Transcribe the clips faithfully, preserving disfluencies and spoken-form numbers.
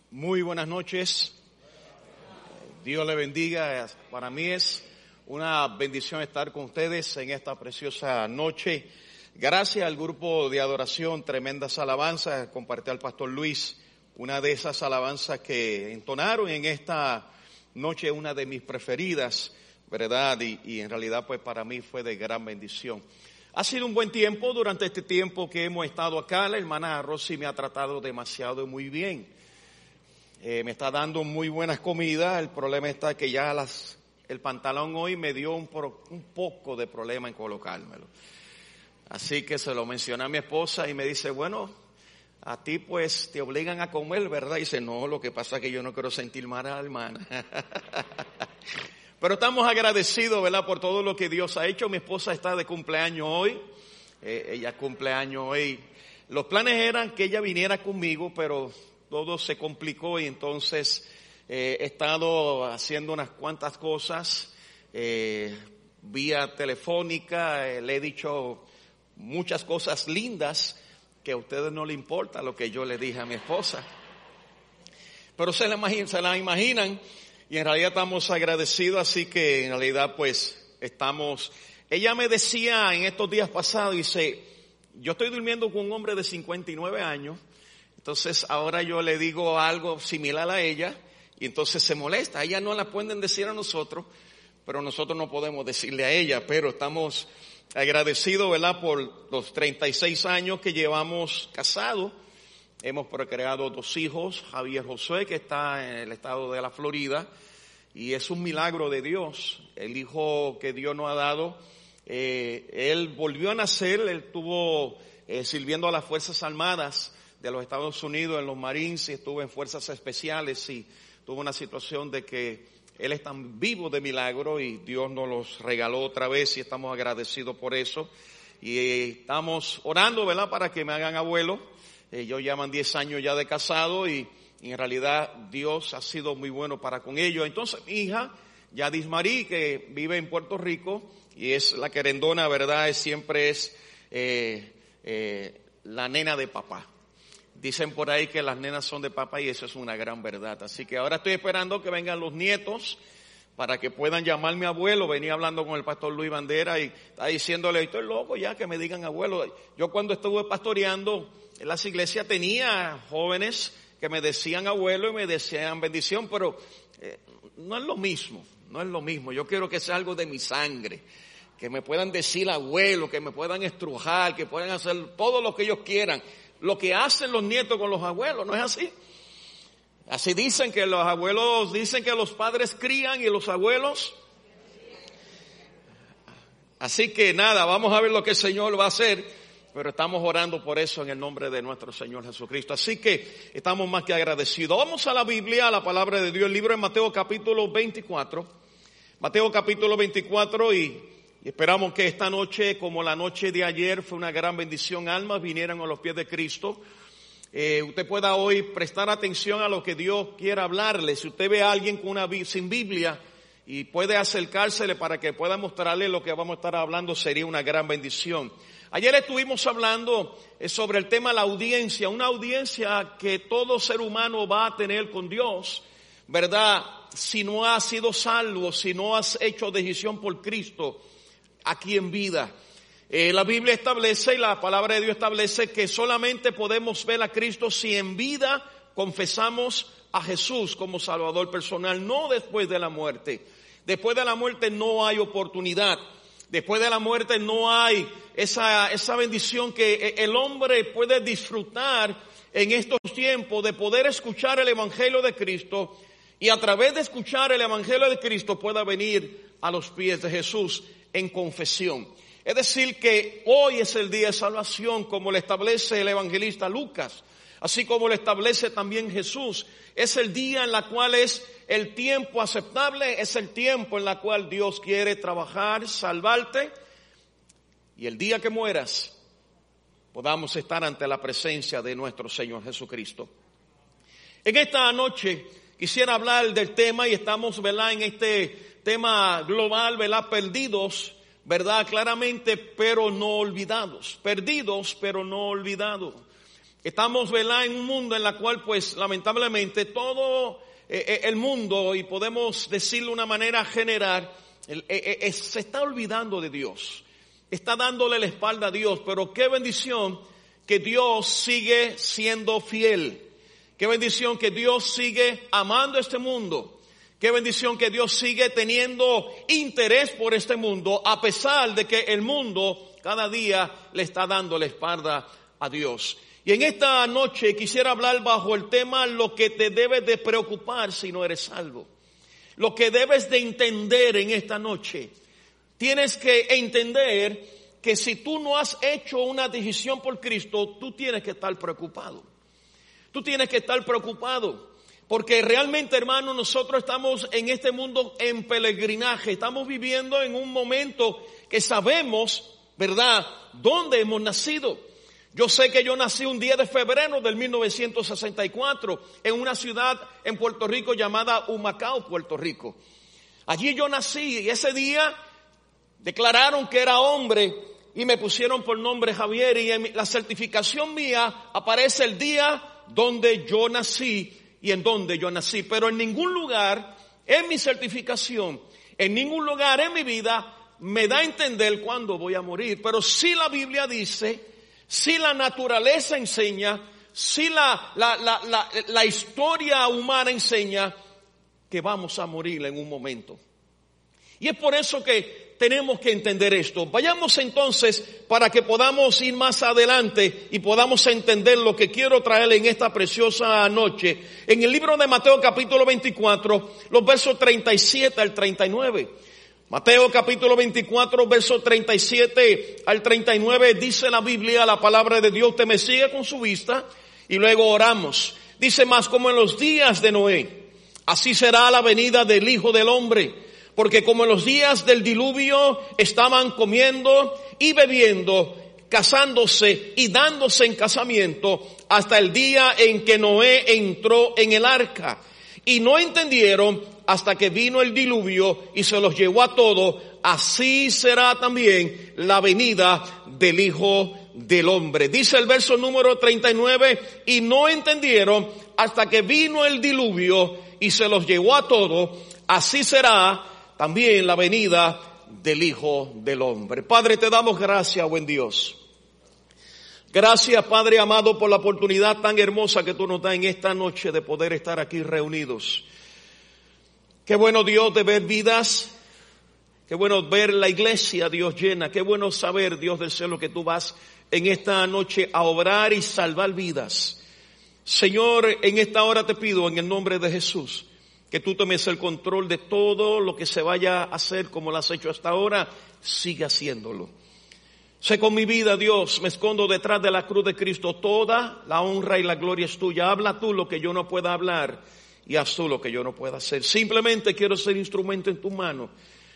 Muy buenas noches. Dios le bendiga. Para mí es una bendición estar con ustedes en esta preciosa noche. Gracias al grupo de adoración, tremendas alabanzas. Compartí al pastor Luis una de esas alabanzas que entonaron en esta noche, una de mis preferidas, ¿verdad? Y, y en realidad pues para mí fue de gran bendición. Ha sido un buen tiempo. Durante este tiempo que hemos estado acá, la hermana Rosy me ha tratado demasiado y muy bien. Eh, me está dando muy buenas comidas. El problema está que ya las, el pantalón hoy me dio un, pro, un poco de problema en colocármelo. Así que se lo mencioné a mi esposa y me dice, bueno, a ti pues te obligan a comer, ¿verdad? Y dice, no, lo que pasa es que yo no quiero sentir mal a la hermana. Pero estamos agradecidos, ¿verdad?, por todo lo que Dios ha hecho. Mi esposa está de cumpleaños hoy. Eh, ella cumpleaños hoy. Los planes eran que ella viniera conmigo, pero todo se complicó y entonces eh, he estado haciendo unas cuantas cosas eh, vía telefónica. Eh, le he dicho muchas cosas lindas que a ustedes no les importa lo que yo le dije a mi esposa. Pero se la imaginan, se la imaginan. Y en realidad estamos agradecidos, así que en realidad pues estamos... Ella me decía en estos días pasados, dice, yo estoy durmiendo con un hombre de cincuenta y nueve años, entonces ahora yo le digo algo similar a ella, y entonces se molesta. Ella no la pueden decir a nosotros, pero nosotros no podemos decirle a ella, pero estamos agradecidos, ¿verdad?, por los treinta y seis años que llevamos casados. Hemos procreado dos hijos, Javier Josué, que está en el estado de la Florida, y es un milagro de Dios. El hijo que Dios nos ha dado, eh, él volvió a nacer, él estuvo eh, sirviendo a las Fuerzas Armadas de los Estados Unidos, en los Marines, y estuvo en Fuerzas Especiales, y tuvo una situación de que él está vivo de milagro, y Dios nos los regaló otra vez, y estamos agradecidos por eso. Y eh, estamos orando, ¿verdad?, para que me hagan abuelo. Ellos llevan diez años ya de casado y, y en realidad Dios ha sido muy bueno para con ellos. Entonces mi hija, Yadis Marí, que vive en Puerto Rico y es la querendona, ¿verdad? Es, siempre es eh, eh, la nena de papá. Dicen por ahí que las nenas son de papá y eso es una gran verdad. Así que ahora estoy esperando que vengan los nietos para que puedan llamarme abuelo. Venía hablando con el pastor Luis Bandera y está diciéndole, estoy loco ya que me digan abuelo. Yo cuando estuve pastoreando en las iglesias tenía jóvenes que me decían abuelo y me decían bendición, pero eh, no es lo mismo, no es lo mismo. Yo quiero que sea algo de mi sangre, que me puedan decir abuelo, que me puedan estrujar, que puedan hacer todo lo que ellos quieran. Lo que hacen los nietos con los abuelos, ¿no es así? Así dicen que los abuelos, dicen que los padres crían y los abuelos. Así que nada, vamos a ver lo que el Señor va a hacer. Pero estamos orando por eso en el nombre de nuestro Señor Jesucristo. Así que estamos más que agradecidos. Vamos a la Biblia, a la palabra de Dios, el libro de Mateo capítulo veinticuatro. Mateo capítulo veinticuatro y, y esperamos que esta noche, como la noche de ayer, fue una gran bendición. Almas vinieran a los pies de Cristo. Eh, usted pueda hoy prestar atención a lo que Dios quiera hablarle. Si usted ve a alguien con una, sin Biblia y puede acercársele para que pueda mostrarle lo que vamos a estar hablando, sería una gran bendición. Ayer estuvimos hablando sobre el tema de la audiencia, una audiencia que todo ser humano va a tener con Dios, ¿verdad? Si no has sido salvo, si no has hecho decisión por Cristo aquí en vida. Eh, la Biblia establece y la palabra de Dios establece que solamente podemos ver a Cristo si en vida confesamos a Jesús como Salvador personal, no después de la muerte. Después de la muerte no hay oportunidad. Después de la muerte no hay esa, esa bendición que el hombre puede disfrutar en estos tiempos de poder escuchar el Evangelio de Cristo y a través de escuchar el Evangelio de Cristo pueda venir a los pies de Jesús en confesión. Es decir, que hoy es el día de salvación como lo establece el evangelista Lucas, así como lo establece también Jesús. Es el día en la cual es el tiempo aceptable, es el tiempo en la cual Dios quiere trabajar, salvarte, y el día que mueras podamos estar ante la presencia de nuestro Señor Jesucristo. En esta noche quisiera hablar del tema, y estamos, ¿verdad?, en este tema global, ¿verdad?, perdidos, ¿verdad?, claramente, pero no olvidados. Perdidos, pero no olvidados. Estamos, ¿verdad?, en un mundo en el cual, pues, lamentablemente, todo eh, el mundo, y podemos decirlo de una manera general, eh, eh, se está olvidando de Dios. Está dándole la espalda a Dios, pero qué bendición que Dios sigue siendo fiel. Qué bendición que Dios sigue amando este mundo. Qué bendición que Dios sigue teniendo interés por este mundo, a pesar de que el mundo cada día le está dando la espalda a Dios. Y en esta noche quisiera hablar bajo el tema lo que te debe de preocupar si no eres salvo. Lo que debes de entender en esta noche. Tienes que entender que si tú no has hecho una decisión por Cristo, tú tienes que estar preocupado. Tú tienes que estar preocupado. Porque realmente, hermano, nosotros estamos en este mundo en peregrinaje. Estamos viviendo en un momento que sabemos, ¿verdad?, dónde hemos nacido. Yo sé que yo nací un día de febrero del mil novecientos sesenta y cuatro en una ciudad en Puerto Rico llamada Humacao, Puerto Rico. Allí yo nací y ese día declararon que era hombre y me pusieron por nombre Javier, y en la certificación mía aparece el día donde yo nací y en donde yo nací. Pero en ningún lugar en mi certificación, en ningún lugar en mi vida me da a entender cuándo voy a morir. Pero sí la Biblia dice, sí la naturaleza enseña, sí la, la, la, la, la historia humana enseña que vamos a morir en un momento. Y es por eso que tenemos que entender esto. Vayamos entonces para que podamos ir más adelante y podamos entender lo que quiero traerle en esta preciosa noche. En el libro de Mateo capítulo veinticuatro, los versos treinta y siete al treinta y nueve. Mateo capítulo veinticuatro, versos treinta y siete al treinta y nueve, dice la Biblia, la palabra de Dios. Usted me sigue con su vista y luego oramos. Dice: más como en los días de Noé, así será la venida del Hijo del Hombre. Porque como en los días del diluvio estaban comiendo y bebiendo, casándose y dándose en casamiento, hasta el día en que Noé entró en el arca. Y no entendieron hasta que vino el diluvio y se los llevó a todos. Así será también la venida del Hijo del Hombre. Dice el verso número treinta y nueve, y no entendieron hasta que vino el diluvio y se los llevó a todos. Así será también la venida del Hijo del Hombre. Padre, te damos gracias, buen Dios. Gracias, Padre amado, por la oportunidad tan hermosa que tú nos das en esta noche de poder estar aquí reunidos. Qué bueno, Dios, de ver vidas. Qué bueno ver la iglesia, Dios, llena. Qué bueno saber, Dios del cielo, que tú vas en esta noche a obrar y salvar vidas. Señor, en esta hora te pido en el nombre de Jesús que tú tomes el control de todo lo que se vaya a hacer como lo has hecho hasta ahora. Sigue haciéndolo. Sé con mi vida, Dios, me escondo detrás de la cruz de Cristo. Toda la honra y la gloria es tuya. Habla tú lo que yo no pueda hablar y haz tú lo que yo no pueda hacer. Simplemente quiero ser instrumento en tu mano.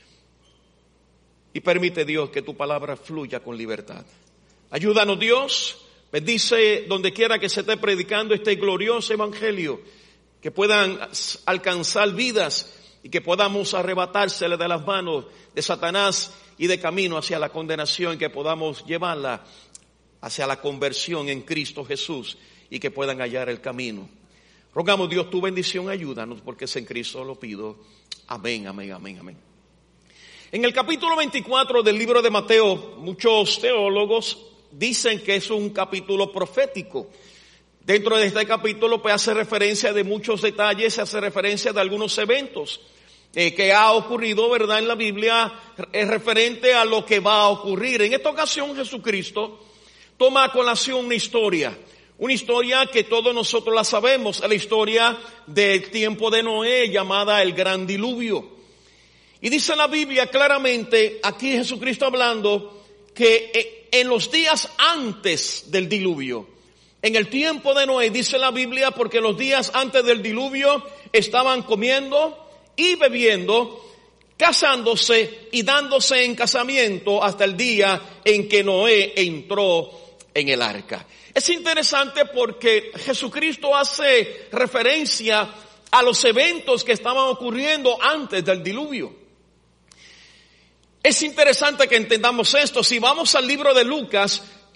Y permite, Dios, que tu palabra fluya con libertad. Ayúdanos, Dios. Bendice donde quiera que se esté predicando este glorioso evangelio, que puedan alcanzar vidas y que podamos arrebatársele de las manos de Satanás y de camino hacia la condenación, que podamos llevarla hacia la conversión en Cristo Jesús y que puedan hallar el camino. Rogamos, Dios, tu bendición, ayúdanos, porque es en Cristo lo pido. Amén, amén, amén, amén. En el capítulo veinticuatro del libro de Mateo, muchos teólogos dicen que es un capítulo profético. Dentro de este capítulo pues hace referencia de muchos detalles, hace referencia de algunos eventos eh, que ha ocurrido, ¿verdad?, en la Biblia, es referente a lo que va a ocurrir. En esta ocasión Jesucristo toma a colación una historia, una historia que todos nosotros la sabemos, la historia del tiempo de Noé, llamada el Gran Diluvio. Y dice la Biblia claramente, aquí Jesucristo hablando, que en los días antes del diluvio, en el tiempo de Noé, dice la Biblia, porque los días antes del diluvio estaban comiendo y bebiendo, casándose y dándose en casamiento hasta el día en que Noé entró en el arca. Es interesante porque Jesucristo hace referencia a los eventos que estaban ocurriendo antes del diluvio. Es interesante que entendamos esto. Si vamos al libro de Lucas,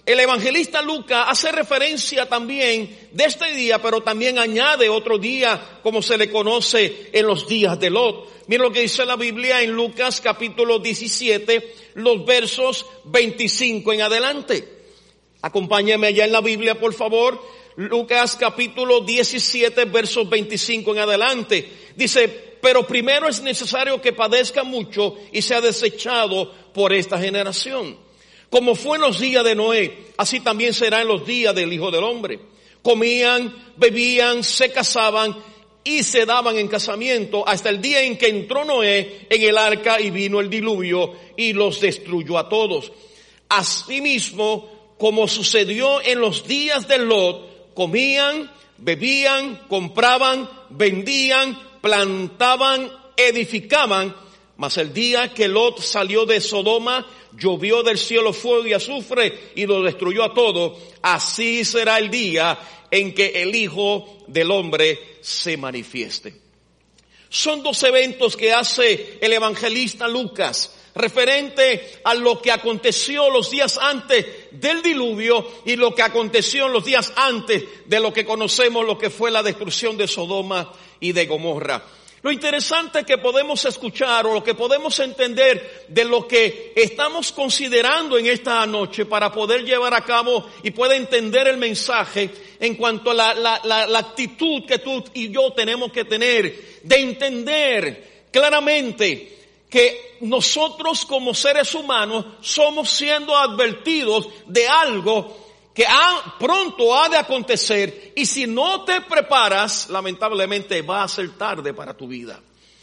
el evangelista Lucas hace referencia también de este día, pero también añade otro día como se le conoce en los días de Lot. Miren lo que dice la Biblia en Lucas capítulo diecisiete, los versos veinticinco en adelante. Acompáñame allá en la Biblia, por favor. Lucas capítulo diecisiete, versos veinticinco en adelante. Dice, pero primero es necesario que padezca mucho y sea desechado por esta generación. Como fue en los días de Noé, así también será en los días del Hijo del Hombre. Comían, bebían, se casaban y se daban en casamiento hasta el día en que entró Noé en el arca y vino el diluvio y los destruyó a todos. Asimismo, como sucedió en los días de Lot, comían, bebían, compraban, vendían, plantaban, edificaban. Mas el día que Lot salió de Sodoma, llovió del cielo fuego y azufre y lo destruyó a todo. Así será el día en que el Hijo del Hombre se manifieste. Son dos eventos que hace el evangelista Lucas referente a lo que aconteció los días antes del diluvio y lo que aconteció en los días antes de lo que conocemos, lo que fue la destrucción de Sodoma y de Gomorra. Lo interesante que podemos escuchar o lo que podemos entender de lo que estamos considerando en esta noche para poder llevar a cabo y poder entender el mensaje en cuanto a la, la, la, la actitud que tú y yo tenemos que tener de entender claramente que nosotros como seres humanos somos siendo advertidos de algo que ha, pronto ha de acontecer, y si no te preparas, lamentablemente va a ser tarde para tu vida.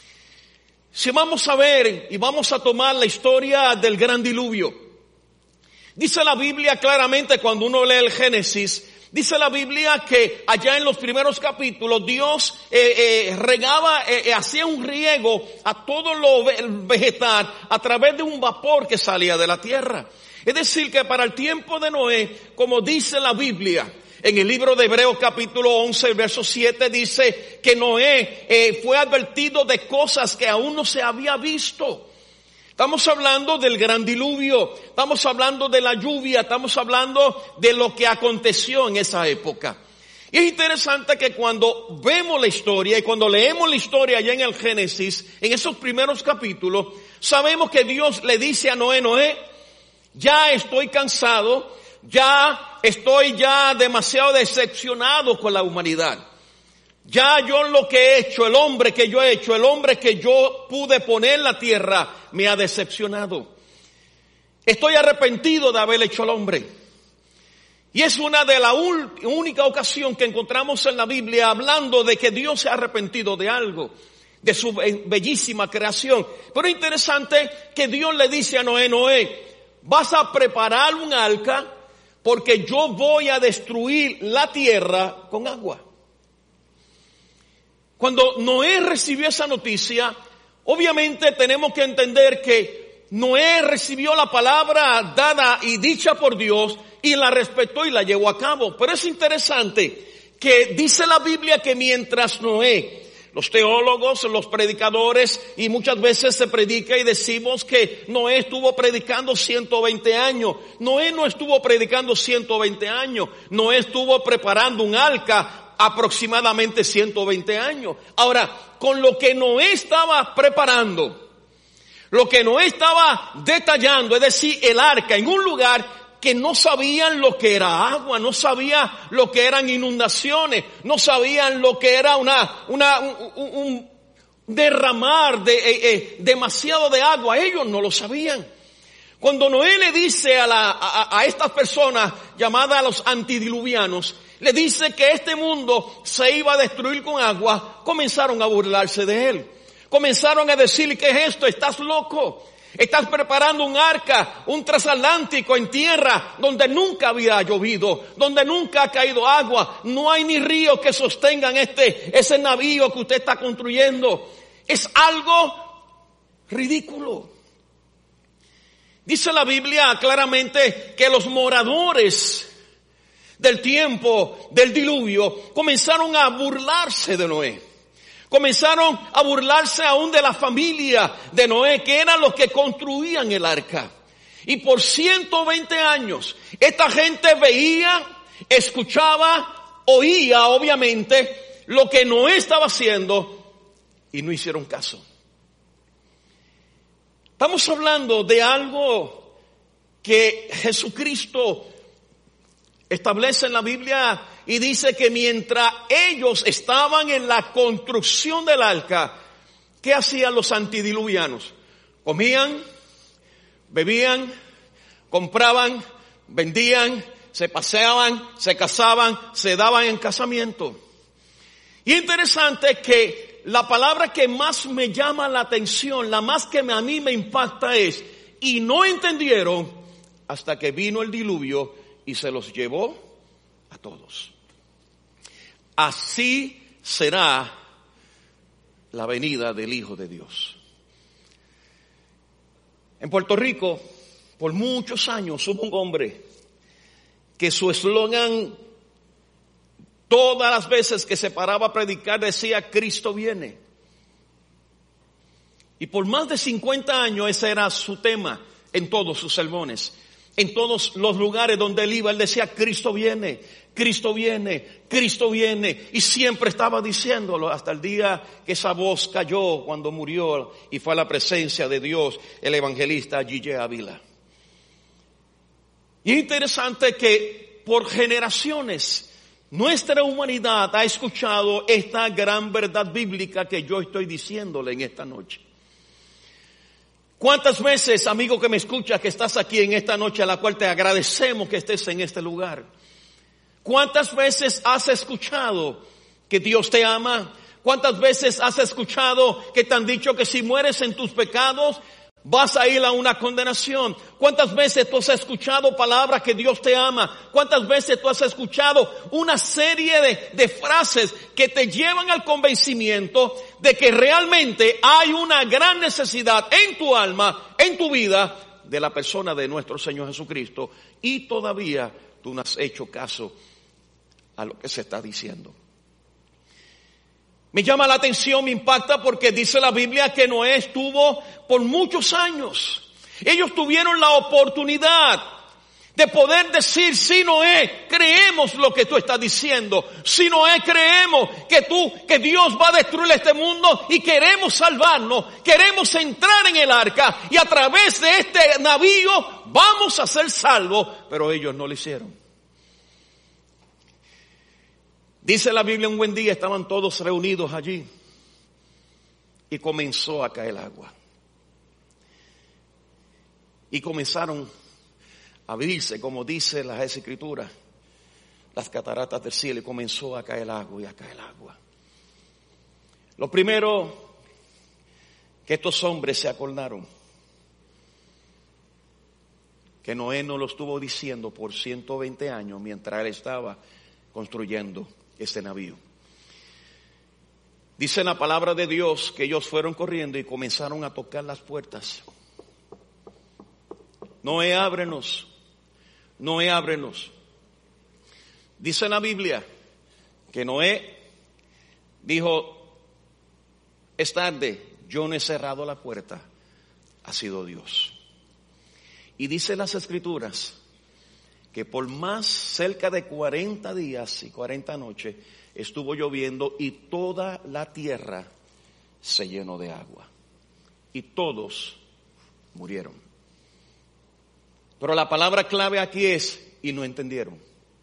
Si vamos a ver y vamos a tomar la historia del gran diluvio, dice la Biblia claramente cuando uno lee el Génesis, dice la Biblia que allá en los primeros capítulos Dios eh, eh, regaba, eh, eh, hacía un riego a todo lo vegetal a través de un vapor que salía de la tierra. Es decir, que para el tiempo de Noé, como dice la Biblia, en el libro de Hebreos capítulo once, verso siete, dice que Noé eh, fue advertido de cosas que aún no se había visto. Estamos hablando del gran diluvio, estamos hablando de la lluvia, estamos hablando de lo que aconteció en esa época. Y es interesante que cuando vemos la historia y cuando leemos la historia allá en el Génesis, en esos primeros capítulos, sabemos que Dios le dice a Noé, Noé, ya estoy cansado, ya estoy ya demasiado decepcionado con la humanidad. Ya yo lo que he hecho, el hombre que yo he hecho, el hombre que yo pude poner en la tierra, me ha decepcionado. Estoy arrepentido de haber hecho al hombre. Y es una de la única ocasión que encontramos en la Biblia hablando de que Dios se ha arrepentido de algo, de su bellísima creación. Pero es interesante que Dios le dice a Noé, Noé, vas a preparar un arca porque yo voy a destruir la tierra con agua. Cuando Noé recibió esa noticia, obviamente tenemos que entender que Noé recibió la palabra dada y dicha por Dios y la respetó y la llevó a cabo. Pero es interesante que dice la Biblia que mientras Noé, los teólogos, los predicadores, y muchas veces se predica y decimos que Noé estuvo predicando ciento veinte años. Noé no estuvo predicando ciento veinte años. Noé estuvo preparando un arca aproximadamente ciento veinte años. Ahora, con lo que Noé estaba preparando, lo que Noé estaba detallando, es decir, el arca en un lugar que no sabían lo que era agua, no sabían lo que eran inundaciones, no sabían lo que era una, una, un, un derramar de eh, eh, demasiado de agua. Ellos no lo sabían. Cuando Noé le dice a, la, a, a estas personas llamadas a los antidiluvianos, le dice que este mundo se iba a destruir con agua, comenzaron a burlarse de él. Comenzaron a decirle, ¿qué es esto? ¿Estás loco? Estás preparando un arca, un transatlántico en tierra donde nunca había llovido, donde nunca ha caído agua. No hay ni ríos que sostengan este, ese navío que usted está construyendo. Es algo ridículo. Dice la Biblia claramente que los moradores del tiempo del diluvio comenzaron a burlarse de Noé. Comenzaron a burlarse aún de la familia de Noé, que eran los que construían el arca. Y por ciento veinte años, esta gente veía, escuchaba, oía obviamente lo que Noé estaba haciendo y no hicieron caso. Estamos hablando de algo que Jesucristo establece en la Biblia y dice que mientras ellos estaban en la construcción del arca, ¿qué hacían los antidiluvianos? Comían, bebían, compraban, vendían, se paseaban, se casaban, se daban en casamiento. Y interesante que la palabra que más me llama la atención, la más que a mí me impacta es, y no entendieron hasta que vino el diluvio y se los llevó a todos. Así será la venida del Hijo de Dios. En Puerto Rico, por muchos años hubo un hombre que su eslogan, todas las veces que se paraba a predicar, decía: Cristo viene. Y por más de cincuenta años ese era su tema en todos sus sermones. En todos los lugares donde él iba, él decía: Cristo viene, Cristo viene, Cristo viene. Y siempre estaba diciéndolo hasta el día que esa voz cayó cuando murió y fue a la presencia de Dios el evangelista Gille Ávila. Y es interesante que por generaciones nuestra humanidad ha escuchado esta gran verdad bíblica que yo estoy diciéndole en esta noche. ¿Cuántas veces, amigo que me escuchas, que estás aquí en esta noche, a la cual te agradecemos que estés en este lugar? ¿Cuántas veces has escuchado que Dios te ama? ¿Cuántas veces has escuchado que te han dicho que si mueres en tus pecados vas a ir a una condenación? ¿Cuántas veces tú has escuchado palabras que Dios te ama? ¿Cuántas veces tú has escuchado una serie de, de frases que te llevan al convencimiento de que realmente hay una gran necesidad en tu alma, en tu vida, de la persona de nuestro Señor Jesucristo, y todavía tú no has hecho caso a lo que se está diciendo? Me llama la atención, me impacta, porque dice la Biblia que Noé estuvo por muchos años. Ellos tuvieron la oportunidad de poder decir: sí, Noé, creemos lo que tú estás diciendo. Sí, Noé, creemos que tú, que Dios va a destruir este mundo y queremos salvarnos. Queremos entrar en el arca y a través de este navío vamos a ser salvos. Pero ellos no lo hicieron. Dice la Biblia, un buen día estaban todos reunidos allí y comenzó a caer agua. Y comenzaron a abrirse, como dice las Escrituras, las cataratas del cielo, y comenzó a caer agua y a caer agua. Lo primero que estos hombres se acordaron, que Noé no lo estuvo diciendo por ciento veinte años mientras él estaba construyendo este navío. Dice la palabra de Dios que ellos fueron corriendo y comenzaron a tocar las puertas. Noé, ábrenos. Noé, ábrenos. Dice la Biblia que Noé dijo: es tarde, yo no he cerrado la puerta, ha sido Dios. Y dice las Escrituras que por más cerca de cuarenta días y cuarenta noches estuvo lloviendo y toda la tierra se llenó de agua. Y todos murieron. Pero la palabra clave aquí es: y no entendieron.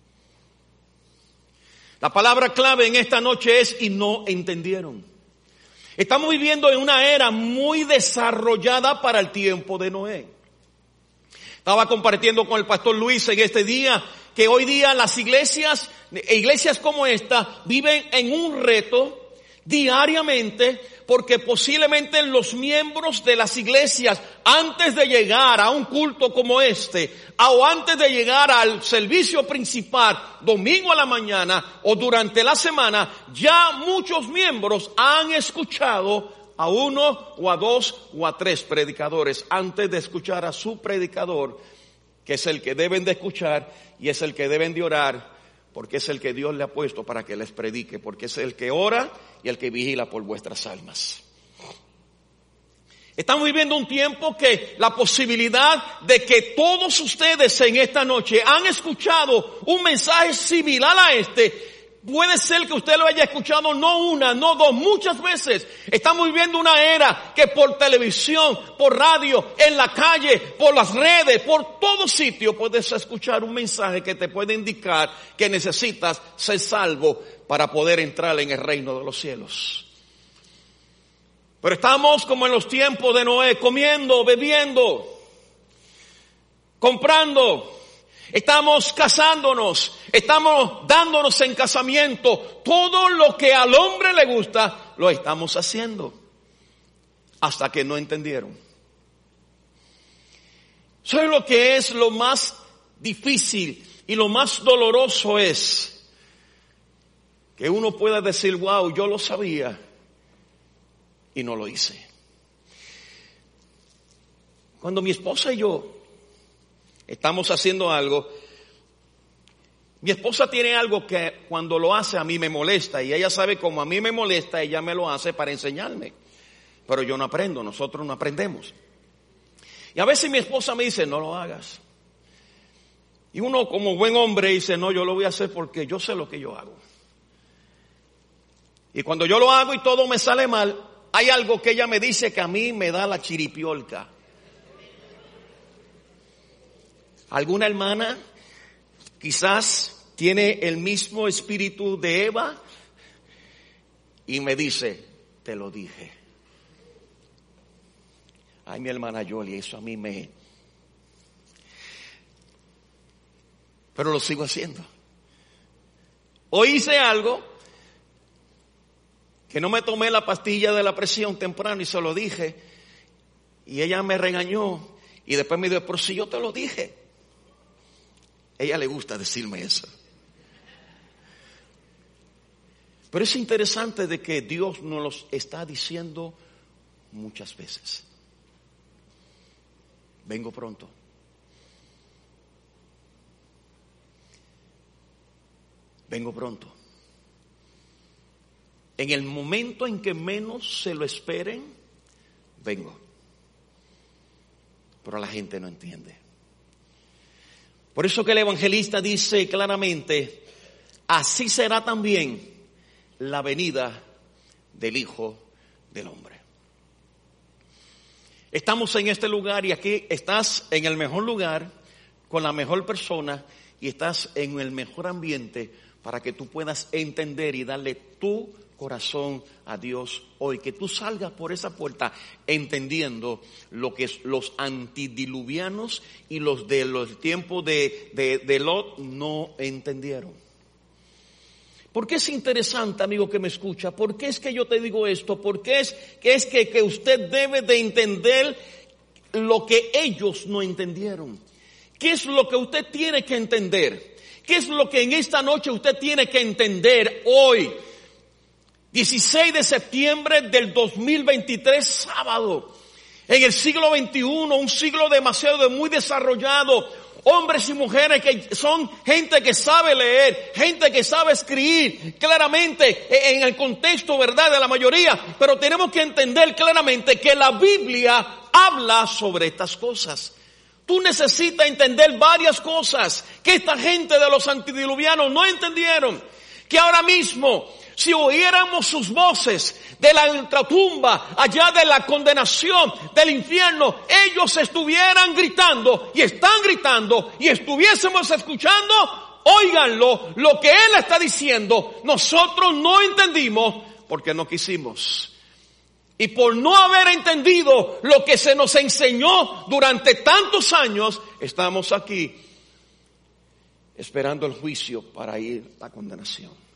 La palabra clave en esta noche es: y no entendieron. Estamos viviendo en una era muy desarrollada para el tiempo de Noé. Estaba compartiendo con el pastor Luis en este día que hoy día las iglesias, iglesias como esta, viven en un reto diariamente, porque posiblemente los miembros de las iglesias, antes de llegar a un culto como este, o antes de llegar al servicio principal, domingo a la mañana o durante la semana, ya muchos miembros han escuchado a uno o a dos o a tres predicadores antes de escuchar a su predicador, que es el que deben de escuchar y es el que deben de orar, porque es el que Dios le ha puesto para que les predique, porque es el que ora y el que vigila por vuestras almas. Estamos viviendo un tiempo que la posibilidad de que todos ustedes en esta noche han escuchado un mensaje similar a este, puede ser que usted lo haya escuchado no una, no dos, muchas veces. Estamos viviendo una era que por televisión, por radio, en la calle, por las redes, por todo sitio puedes escuchar un mensaje que te puede indicar que necesitas ser salvo para poder entrar en el reino de los cielos. Pero estamos como en los tiempos de Noé, comiendo, bebiendo, comprando. Estamos casándonos, estamos dándonos en casamiento. Todo lo que al hombre le gusta, lo estamos haciendo. Hasta que no entendieron. ¿Sabe lo que es lo más difícil y lo más doloroso es? Que uno pueda decir, wow, yo lo sabía y no lo hice. Cuando mi esposa y yo estamos haciendo algo, mi esposa tiene algo que cuando lo hace a mí me molesta, y ella sabe como a mí me molesta, ella me lo hace para enseñarme. Pero yo no aprendo, nosotros no aprendemos. Y a veces mi esposa me dice, no lo hagas. Y uno como buen hombre dice, no, yo lo voy a hacer porque yo sé lo que yo hago. Y cuando yo lo hago y todo me sale mal, hay algo que ella me dice que a mí me da la chiripiolca. ¿Alguna hermana quizás tiene el mismo espíritu de Eva? Y me dice, te lo dije. Ay, mi hermana Yoli, eso a mí me... Pero lo sigo haciendo. Hoy hice algo que no me tomé la pastilla de la presión temprano y se lo dije. Y ella me regañó y después me dijo, pero si yo te lo dije. A ella le gusta decirme eso. Pero es interesante de que Dios nos lo está diciendo muchas veces. Vengo pronto. Vengo pronto. En el momento en que menos se lo esperen, vengo. Pero la gente no entiende. Por eso que el evangelista dice claramente, así será también la venida del Hijo del Hombre. Estamos en este lugar y aquí estás en el mejor lugar, con la mejor persona y estás en el mejor ambiente para que tú puedas entender y darle tu corazón a Dios hoy, que tú salgas por esa puerta entendiendo lo que los antidiluvianos y los de los tiempos de, de, de Lot no entendieron. ¿Por qué es interesante, amigo que me escucha? ¿Por qué es que yo te digo esto? ¿Por qué es que, es que, que usted debe de entender lo que ellos no entendieron? ¿Qué es lo que usted tiene que entender? ¿Qué es lo que en esta noche usted tiene que entender hoy? dieciséis de septiembre del dos mil veintitrés, sábado, en el siglo veintiuno, un siglo demasiado muy desarrollado, hombres y mujeres que son gente que sabe leer, gente que sabe escribir claramente en el contexto, ¿verdad?, de la mayoría, pero tenemos que entender claramente que la Biblia habla sobre estas cosas. Tú necesitas entender varias cosas que esta gente de los antidiluvianos no entendieron, que ahora mismo, si oyéramos sus voces de la ultratumba, allá de la condenación, del infierno, ellos estuvieran gritando y están gritando y estuviésemos escuchando, óiganlo, lo que Él está diciendo, nosotros no entendimos porque no quisimos. Y por no haber entendido lo que se nos enseñó durante tantos años, estamos aquí esperando el juicio para ir a la condenación.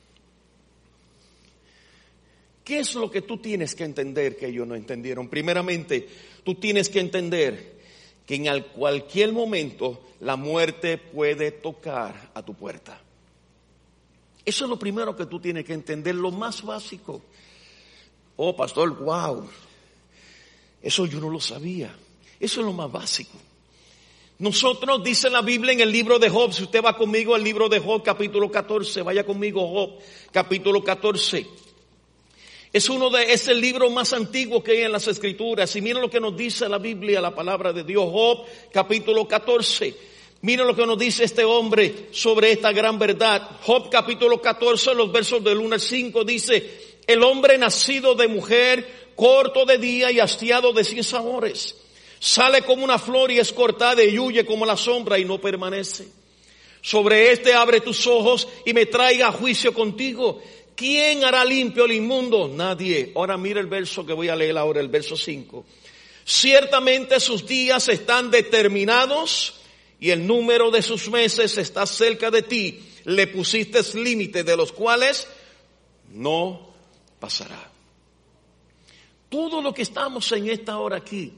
¿Qué es lo que tú tienes que entender que ellos no entendieron? Primeramente, tú tienes que entender que en cualquier momento la muerte puede tocar a tu puerta. Eso es lo primero que tú tienes que entender, lo más básico. Oh, pastor, wow, eso yo no lo sabía. Eso es lo más básico. Nosotros, dice la Biblia en el libro de Job, si usted va conmigo al libro de Job, capítulo catorce, vaya conmigo, Job, capítulo catorce. Es uno de, es el libro más antiguo que hay en las Escrituras. Y miren lo que nos dice la Biblia, la palabra de Dios. Job, capítulo catorce. Miren lo que nos dice este hombre sobre esta gran verdad. Job, capítulo catorce, los versos del uno al cinco, dice: el hombre nacido de mujer, corto de día y hastiado de sinsabores, sale como una flor y es cortada y huye como la sombra y no permanece. Sobre este abre tus ojos y me traiga a juicio contigo. ¿Quién hará limpio el inmundo? Nadie. Ahora mira el verso que voy a leer ahora, el verso cinco. Ciertamente sus días están determinados y el número de sus meses está cerca de ti. Le pusiste límite de los cuales no pasará. Todo lo que estamos en esta hora aquí,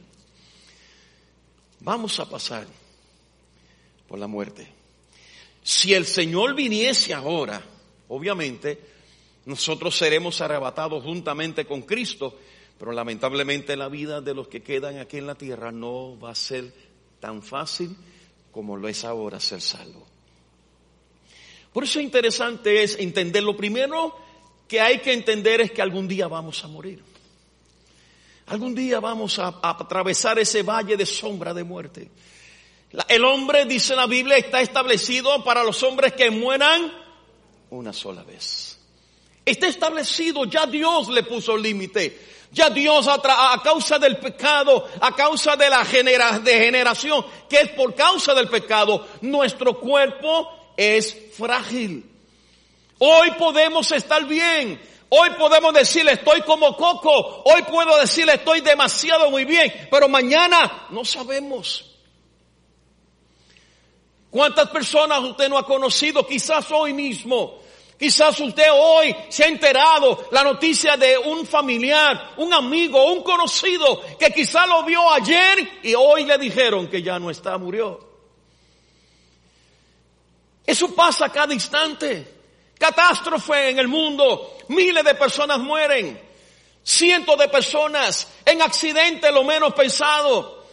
vamos a pasar por la muerte. Si el Señor viniese ahora, obviamente, nosotros seremos arrebatados juntamente con Cristo, pero lamentablemente la vida de los que quedan aquí en la tierra no va a ser tan fácil como lo es ahora ser salvo. Por eso interesante es entender, lo primero que hay que entender es que algún día vamos a morir. Algún día vamos a, a atravesar ese valle de sombra de muerte. La, el hombre, dice la Biblia, está establecido para los hombres que mueran una sola vez. Está establecido, ya Dios le puso límite. Ya Dios a, tra- a causa del pecado, a causa de la genera- degeneración, que es por causa del pecado, nuestro cuerpo es frágil. Hoy podemos estar bien. Hoy podemos decirle estoy como Coco. Hoy puedo decirle estoy demasiado muy bien. Pero mañana no sabemos. ¿Cuántas personas usted no ha conocido? Quizás hoy mismo. Quizás usted hoy se ha enterado la noticia de un familiar, un amigo, un conocido que quizás lo vio ayer y hoy le dijeron que ya no está, murió. Eso pasa cada instante. Catástrofe en el mundo. Miles de personas mueren. Cientos de personas en accidentes lo menos pensado.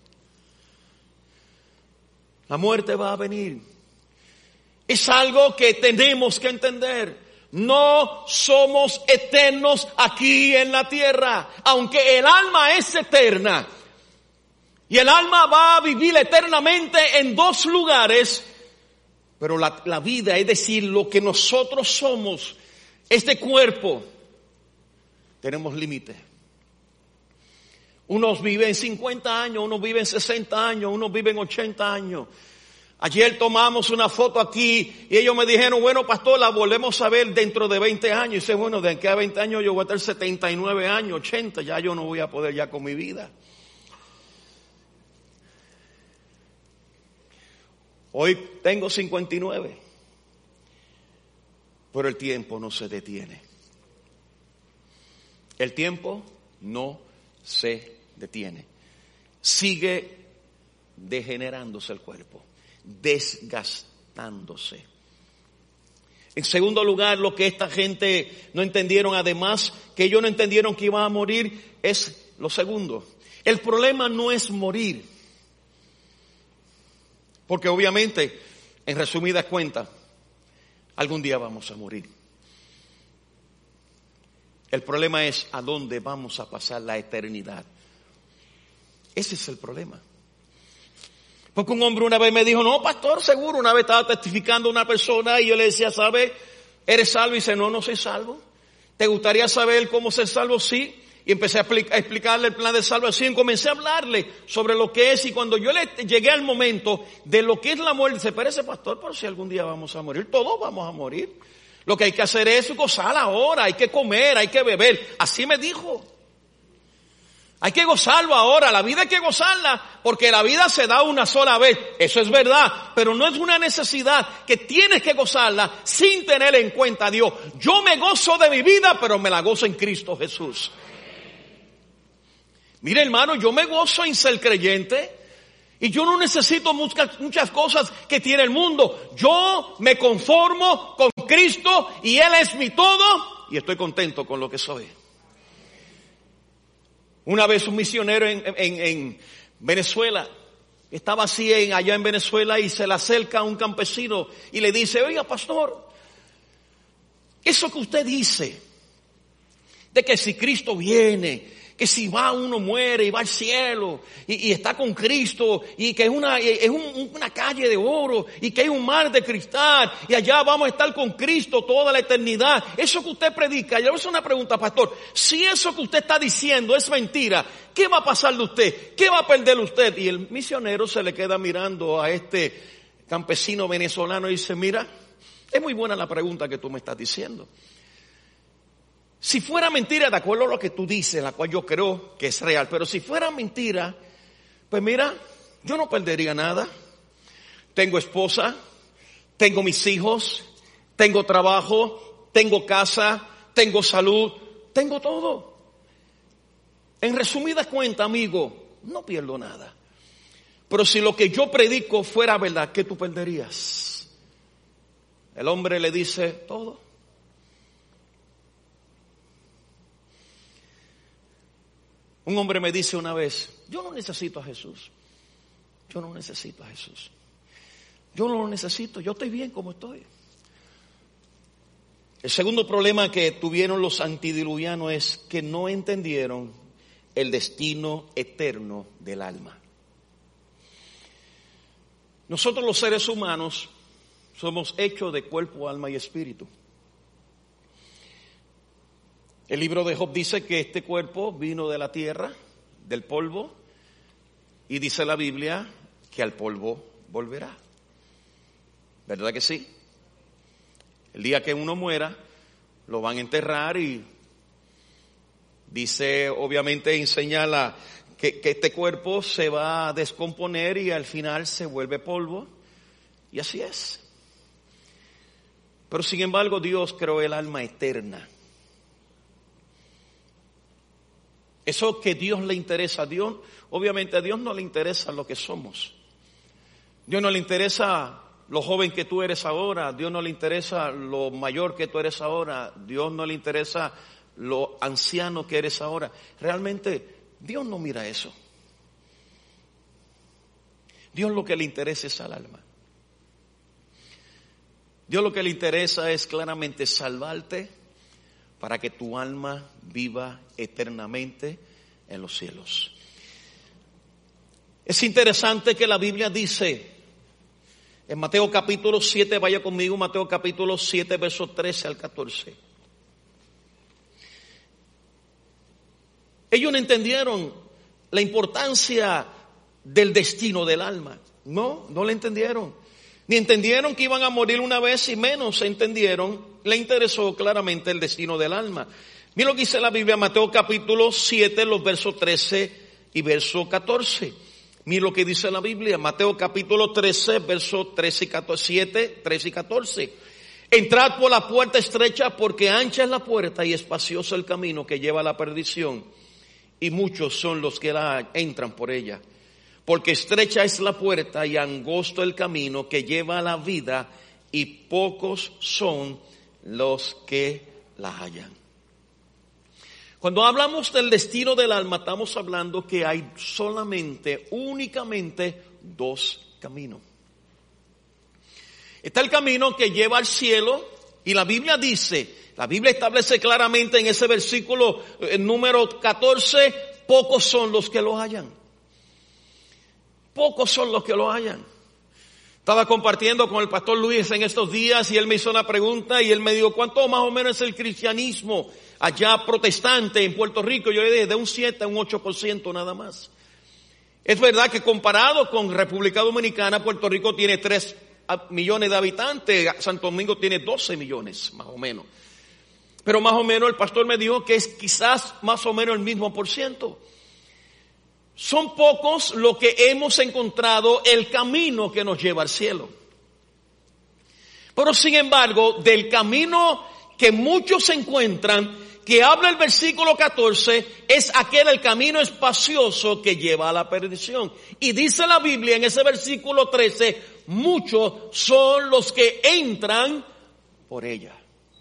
La muerte va a venir. Es algo que tenemos que entender. No somos eternos aquí en la tierra. Aunque el alma es eterna. Y el alma va a vivir eternamente en dos lugares. Pero la, la vida, es decir, lo que nosotros somos, este cuerpo, tenemos límite. Unos viven cincuenta años, unos viven sesenta años, unos viven ochenta años. Ayer tomamos una foto aquí y ellos me dijeron, bueno, pastor, la volvemos a ver dentro de veinte años. Y dice, bueno, de aquí a veinte años yo voy a estar setenta y nueve años, ochenta, ya yo no voy a poder ya con mi vida. Hoy tengo cincuenta y nueve, pero el tiempo no se detiene. El tiempo no se detiene. Sigue degenerándose el cuerpo, desgastándose. En segundo lugar, lo que esta gente no entendieron, además que ellos no entendieron que iban a morir, es lo segundo. El problema no es morir. Porque obviamente, en resumidas cuentas, algún día vamos a morir. El problema es a dónde vamos a pasar la eternidad. Ese es el problema. Porque un hombre una vez me dijo, no, pastor, seguro, una vez estaba testificando a una persona y yo le decía, ¿sabe? ¿Eres salvo? Y dice, no, no soy salvo. ¿Te gustaría saber cómo ser salvo? Sí. Y empecé a explicarle el plan de salvación, comencé a hablarle sobre lo que es, y cuando yo le llegué al momento de lo que es la muerte, dice, pero ese pastor, pero si algún día vamos a morir, todos vamos a morir. Lo que hay que hacer es gozar ahora, hay que comer, hay que beber. Así me dijo. Hay que gozarlo ahora, la vida hay que gozarla, porque la vida se da una sola vez, eso es verdad, pero no es una necesidad que tienes que gozarla sin tener en cuenta a Dios. Yo me gozo de mi vida, pero me la gozo en Cristo Jesús. Mire, hermano, yo me gozo en ser creyente y yo no necesito muchas, muchas cosas que tiene el mundo. Yo me conformo con Cristo y Él es mi todo y estoy contento con lo que soy. Una vez un misionero en, en, en Venezuela, estaba así en, allá en Venezuela y se le acerca a un campesino y le dice, oiga, pastor, eso que usted dice de que si Cristo viene, que si va uno muere y va al cielo y, y está con Cristo y que es una es un, una calle de oro y que hay un mar de cristal y allá vamos a estar con Cristo toda la eternidad. Eso que usted predica, yo le voy a hacer una pregunta, pastor. Si eso que usted está diciendo es mentira, ¿qué va a pasar de usted? ¿Qué va a perder usted? Y el misionero se le queda mirando a este campesino venezolano y dice, mira, es muy buena la pregunta que tú me estás diciendo. Si fuera mentira, de acuerdo a lo que tú dices, la cual yo creo que es real, pero si fuera mentira, pues mira, yo no perdería nada. Tengo esposa, tengo mis hijos, tengo trabajo, tengo casa, tengo salud, tengo todo. En resumidas cuentas, amigo, no pierdo nada. Pero si lo que yo predico fuera verdad, ¿qué tú perderías? El hombre le dice todo. Un hombre me dice una vez, yo no necesito a Jesús. Yo no necesito a Jesús. Yo no lo necesito, yo estoy bien como estoy. El segundo problema que tuvieron los antidiluvianos es que no entendieron el destino eterno del alma. Nosotros los seres humanos somos hechos de cuerpo, alma y espíritu. El libro de Job dice que este cuerpo vino de la tierra, del polvo, y dice la Biblia que al polvo volverá. ¿Verdad que sí? El día que uno muera, lo van a enterrar y dice, obviamente enseña la, que, que este cuerpo se va a descomponer y al final se vuelve polvo, y así es. Pero sin embargo Dios creó el alma eterna. Eso que Dios le interesa a Dios, obviamente a Dios no le interesa lo que somos. Dios no le interesa lo joven que tú eres ahora, Dios no le interesa lo mayor que tú eres ahora, Dios no le interesa lo anciano que eres ahora. Realmente Dios no mira eso. Dios lo que le interesa es al alma. Dios lo que le interesa es claramente salvarte para que tu alma viva eternamente en los cielos. Es interesante que la Biblia dice en Mateo capítulo siete, vaya conmigo, Mateo capítulo siete, versos trece al catorce. Ellos no entendieron la importancia del destino del alma. No, no le entendieron. Ni entendieron que iban a morir una vez y menos entendieron, le interesó claramente el destino del alma. Mira lo que dice la Biblia, Mateo capítulo siete, los versos trece y verso catorce. Mira lo que dice la Biblia, Mateo capítulo trece, versos trece y catorce, siete, trece y catorce. Entrad por la puerta estrecha, porque ancha es la puerta y espacioso el camino que lleva a la perdición, y muchos son los que la entran por ella. Porque estrecha es la puerta y angosto el camino que lleva a la vida, y pocos son los que la hallan. Cuando hablamos del destino del alma, estamos hablando que hay solamente, únicamente dos caminos. Está el camino que lleva al cielo, y la Biblia dice, la Biblia establece claramente en ese versículo eh, número catorce, pocos son los que lo hallan. Pocos son los que lo hallan. Estaba compartiendo con el pastor Luis en estos días y él me hizo una pregunta y él me dijo, ¿cuánto más o menos es el cristianismo allá protestante en Puerto Rico? Yo le dije, de un siete a un ocho por ciento nada más. Es verdad que comparado con República Dominicana, Puerto Rico tiene tres millones de habitantes, Santo Domingo tiene doce millones más o menos. Pero más o menos el pastor me dijo que es quizás más o menos el mismo por ciento. Son pocos los que hemos encontrado el camino que nos lleva al cielo. Pero sin embargo, del camino que muchos encuentran, que habla el versículo catorce, es aquel el camino espacioso que lleva a la perdición. Y dice la Biblia en ese versículo trece, muchos son los que entran por ella.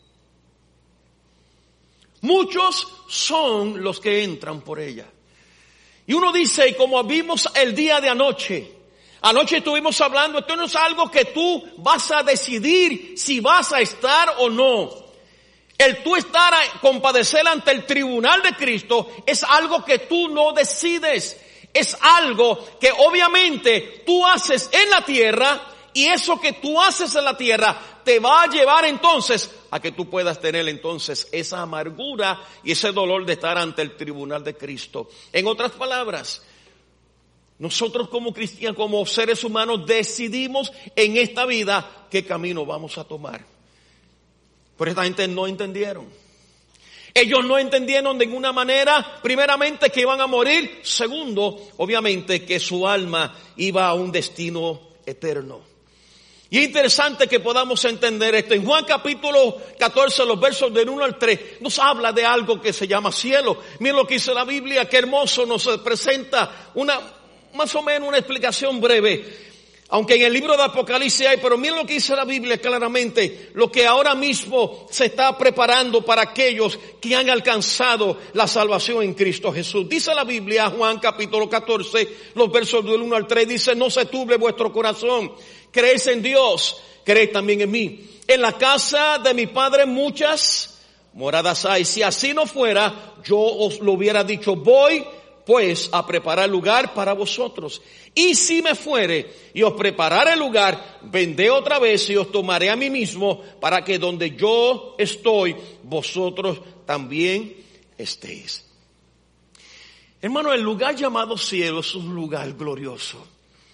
Muchos son los que entran por ella. Y uno dice, y como vimos el día de anoche, anoche estuvimos hablando, esto no es algo que tú vas a decidir si vas a estar o no. El tú estar a compadecer ante el tribunal de Cristo es algo que tú no decides. Es algo que obviamente tú haces en la tierra, y eso que tú haces en la tierra te va a llevar entonces a que tú puedas tener entonces esa amargura y ese dolor de estar ante el tribunal de Cristo. En otras palabras, nosotros como cristianos, como seres humanos, decidimos en esta vida qué camino vamos a tomar. Pero esta gente no entendieron. Ellos no entendieron de ninguna manera, primeramente, que iban a morir. Segundo, obviamente, que su alma iba a un destino eterno. Y es interesante que podamos entender esto. En Juan capítulo catorce, los versos del uno al tres, nos habla de algo que se llama cielo. Miren lo que dice la Biblia, qué hermoso nos presenta una, más o menos una explicación breve. Aunque en el libro de Apocalipsis hay, pero miren lo que dice la Biblia claramente, lo que ahora mismo se está preparando para aquellos que han alcanzado la salvación en Cristo Jesús. Dice la Biblia, Juan capítulo catorce, los versos del uno al tres, dice: no se turbe vuestro corazón, creéis en Dios, creéis también en mí. En la casa de mi Padre muchas moradas hay. Si así no fuera, yo os lo hubiera dicho. Voy pues a preparar lugar para vosotros. Y si me fuere y os prepararé lugar, vendré otra vez y os tomaré a mí mismo, para que donde yo estoy, vosotros también estéis. Hermano, el lugar llamado cielo es un lugar glorioso.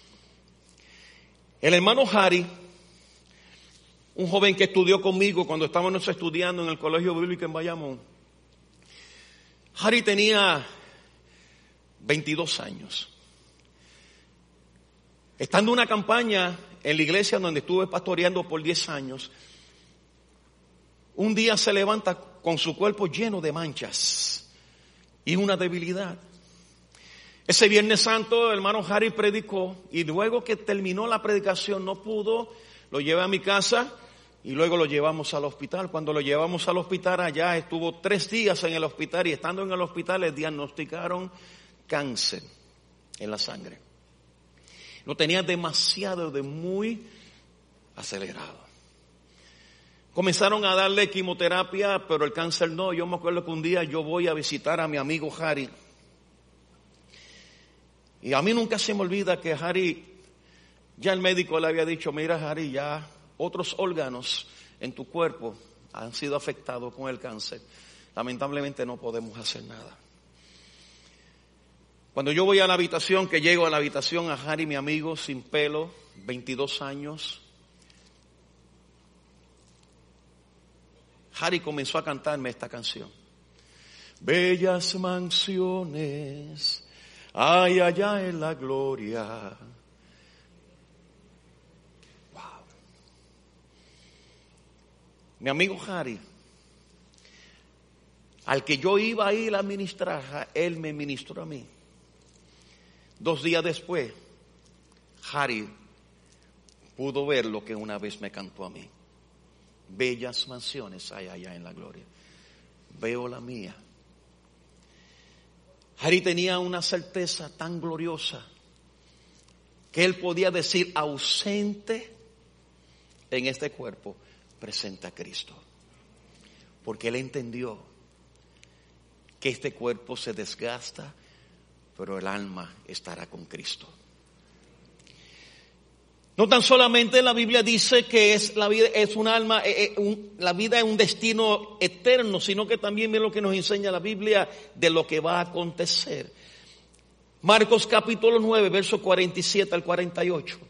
El hermano Harry, un joven que estudió conmigo cuando estábamos estudiando en el Colegio Bíblico en Bayamón, Harry tenía veintidós años. Estando en una campaña en la iglesia donde estuve pastoreando por diez años, un día se levanta con su cuerpo lleno de manchas y una debilidad. Ese Viernes Santo el hermano Harry predicó, y luego que terminó la predicación no pudo, lo llevé a mi casa y luego lo llevamos al hospital. Cuando lo llevamos al hospital, allá estuvo tres días en el hospital, y estando en el hospital le diagnosticaron cáncer en la sangre. Lo tenía demasiado, de muy acelerado. Comenzaron a darle quimioterapia, pero el cáncer no. Yo me acuerdo que un día yo voy a visitar a mi amigo Harry. Y a mí nunca se me olvida que Harry, ya el médico le había dicho: mira Harry, ya otros órganos en tu cuerpo han sido afectados con el cáncer. Lamentablemente no podemos hacer nada. Cuando yo voy a la habitación, que llego a la habitación a Harry, mi amigo, sin pelo, veintidós años, Harry comenzó a cantarme esta canción. Bellas mansiones hay allá en la gloria. Wow. Mi amigo Harry, al que yo iba a ir a ministrar, él me ministró a mí. Dos días después, Harry pudo ver lo que una vez me cantó a mí. Bellas mansiones hay allá en la gloria. Veo la mía. Harry tenía una certeza tan gloriosa que él podía decir: ausente en este cuerpo, presente a Cristo. Porque él entendió que este cuerpo se desgasta, pero el alma estará con Cristo. No tan solamente la Biblia dice que es la vida es un alma, eh, un, la vida es un destino eterno, sino que también es lo que nos enseña la Biblia de lo que va a acontecer. Marcos capítulo nueve, versos cuarenta y siete al cuarenta y ocho.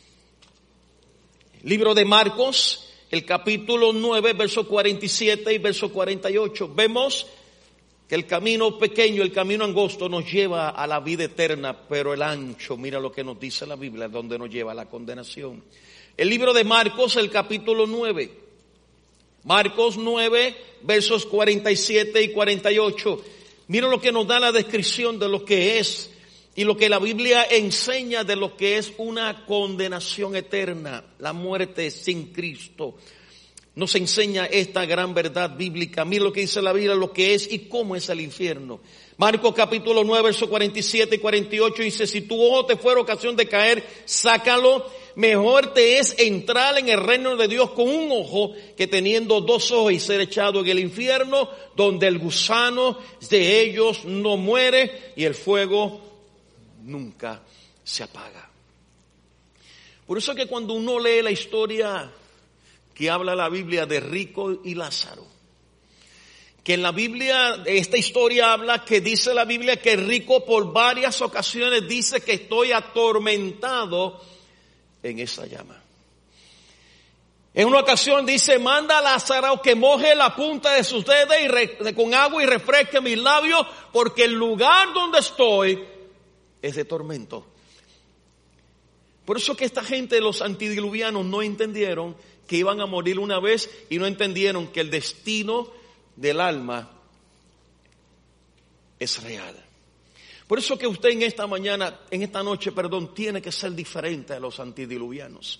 Libro de Marcos, el capítulo nueve, versos cuarenta y siete y verso cuarenta y ocho. Vemos que el camino pequeño, el camino angosto nos lleva a la vida eterna, pero el ancho, mira lo que nos dice la Biblia, donde nos lleva a la condenación. El libro de Marcos, el capítulo nueve. Marcos nueve, versos cuarenta y siete y cuarenta y ocho. Mira lo que nos da la descripción de lo que es y lo que la Biblia enseña de lo que es una condenación eterna, la muerte sin Cristo. Nos enseña esta gran verdad bíblica. Mira lo que dice la Biblia, lo que es y cómo es el infierno. Marcos capítulo nueve, versos cuarenta y siete y cuarenta y ocho dice: si tu ojo te fuera ocasión de caer, sácalo. mejor te es entrar en el reino de Dios con un ojo que teniendo dos ojos y ser echado en el infierno, donde el gusano de ellos no muere y el fuego nunca se apaga. Por eso que cuando uno lee la historia que habla la Biblia de Rico y Lázaro, que en la Biblia, esta historia habla que dice la Biblia que Rico por varias ocasiones dice que estoy atormentado en esa llama. En una ocasión dice, manda a Lázaro que moje la punta de sus dedos y re, con agua y refresque mis labios, porque el lugar donde estoy es de tormento. Por eso que esta gente, los antidiluvianos, no entendieron que iban a morir una vez y no entendieron que el destino del alma es real. Por eso que usted en esta mañana, en esta noche, perdón, tiene que ser diferente a los antidiluvianos.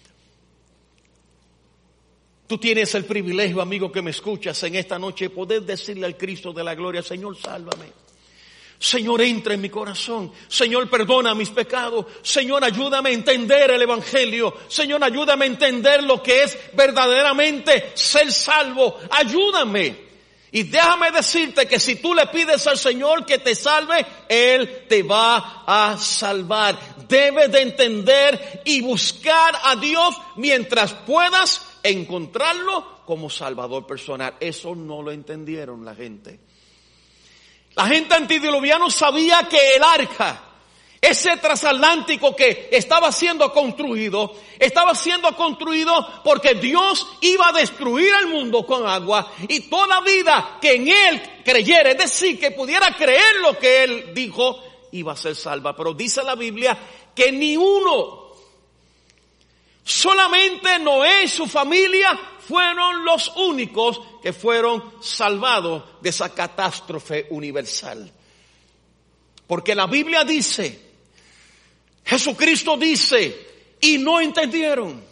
Tú tienes el privilegio, amigo que me escuchas en esta noche, de poder decirle al Cristo de la gloria, Señor, sálvame. Señor, entra en mi corazón. Señor, perdona mis pecados. Señor, ayúdame a entender el evangelio. Señor, ayúdame a entender lo que es verdaderamente ser salvo. Ayúdame. Y déjame decirte que si tú le pides al Señor que te salve, Él te va a salvar. Debes de entender y buscar a Dios mientras puedas encontrarlo como Salvador personal. Eso no lo entendieron la gente. La gente antidiluviana sabía que el arca, ese transatlántico que estaba siendo construido, estaba siendo construido porque Dios iba a destruir el mundo con agua y toda vida que en Él creyera, es decir, que pudiera creer lo que Él dijo, iba a ser salva. Pero dice la Biblia que ni uno, solamente Noé y su familia fueron los únicos que fueron salvados de esa catástrofe universal. Porque la Biblia dice, Jesucristo dice, y no entendieron.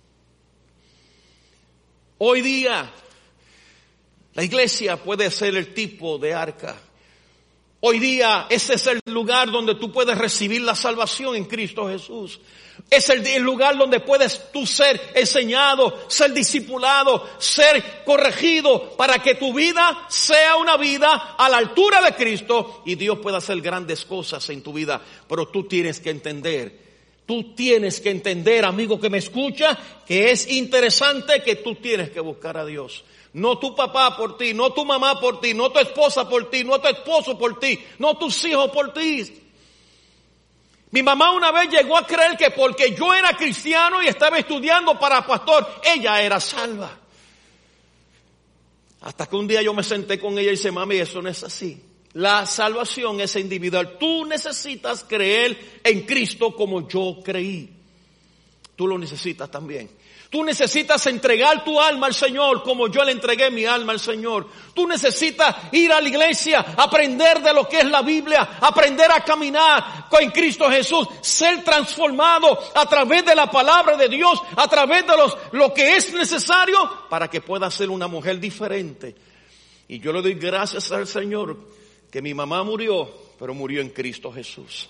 Hoy día, la iglesia puede ser el tipo de arca. Hoy día, ese es el lugar donde tú puedes recibir la salvación en Cristo Jesús. Es el, el lugar donde puedes tú ser enseñado, ser discipulado, ser corregido para que tu vida sea una vida a la altura de Cristo y Dios pueda hacer grandes cosas en tu vida. Pero tú tienes que entender, tú tienes que entender, amigo que me escucha, que es interesante que tú tienes que buscar a Dios. No tu papá por ti, no tu mamá por ti, no tu esposa por ti, no tu esposo por ti, no tus hijos por ti. Mi mamá una vez llegó a creer que porque yo era cristiano y estaba estudiando para pastor, ella era salva. Hasta que un día yo me senté con ella y dije, mami, eso no es así. La salvación es individual. Tú necesitas creer en Cristo como yo creí. Tú lo necesitas también. Tú necesitas entregar tu alma al Señor como yo le entregué mi alma al Señor. Tú necesitas ir a la iglesia, aprender de lo que es la Biblia, aprender a caminar con Cristo Jesús, ser transformado a través de la palabra de Dios, a través de los, lo que es necesario para que pueda ser una mujer diferente. Y yo le doy gracias al Señor que mi mamá murió, pero murió en Cristo Jesús.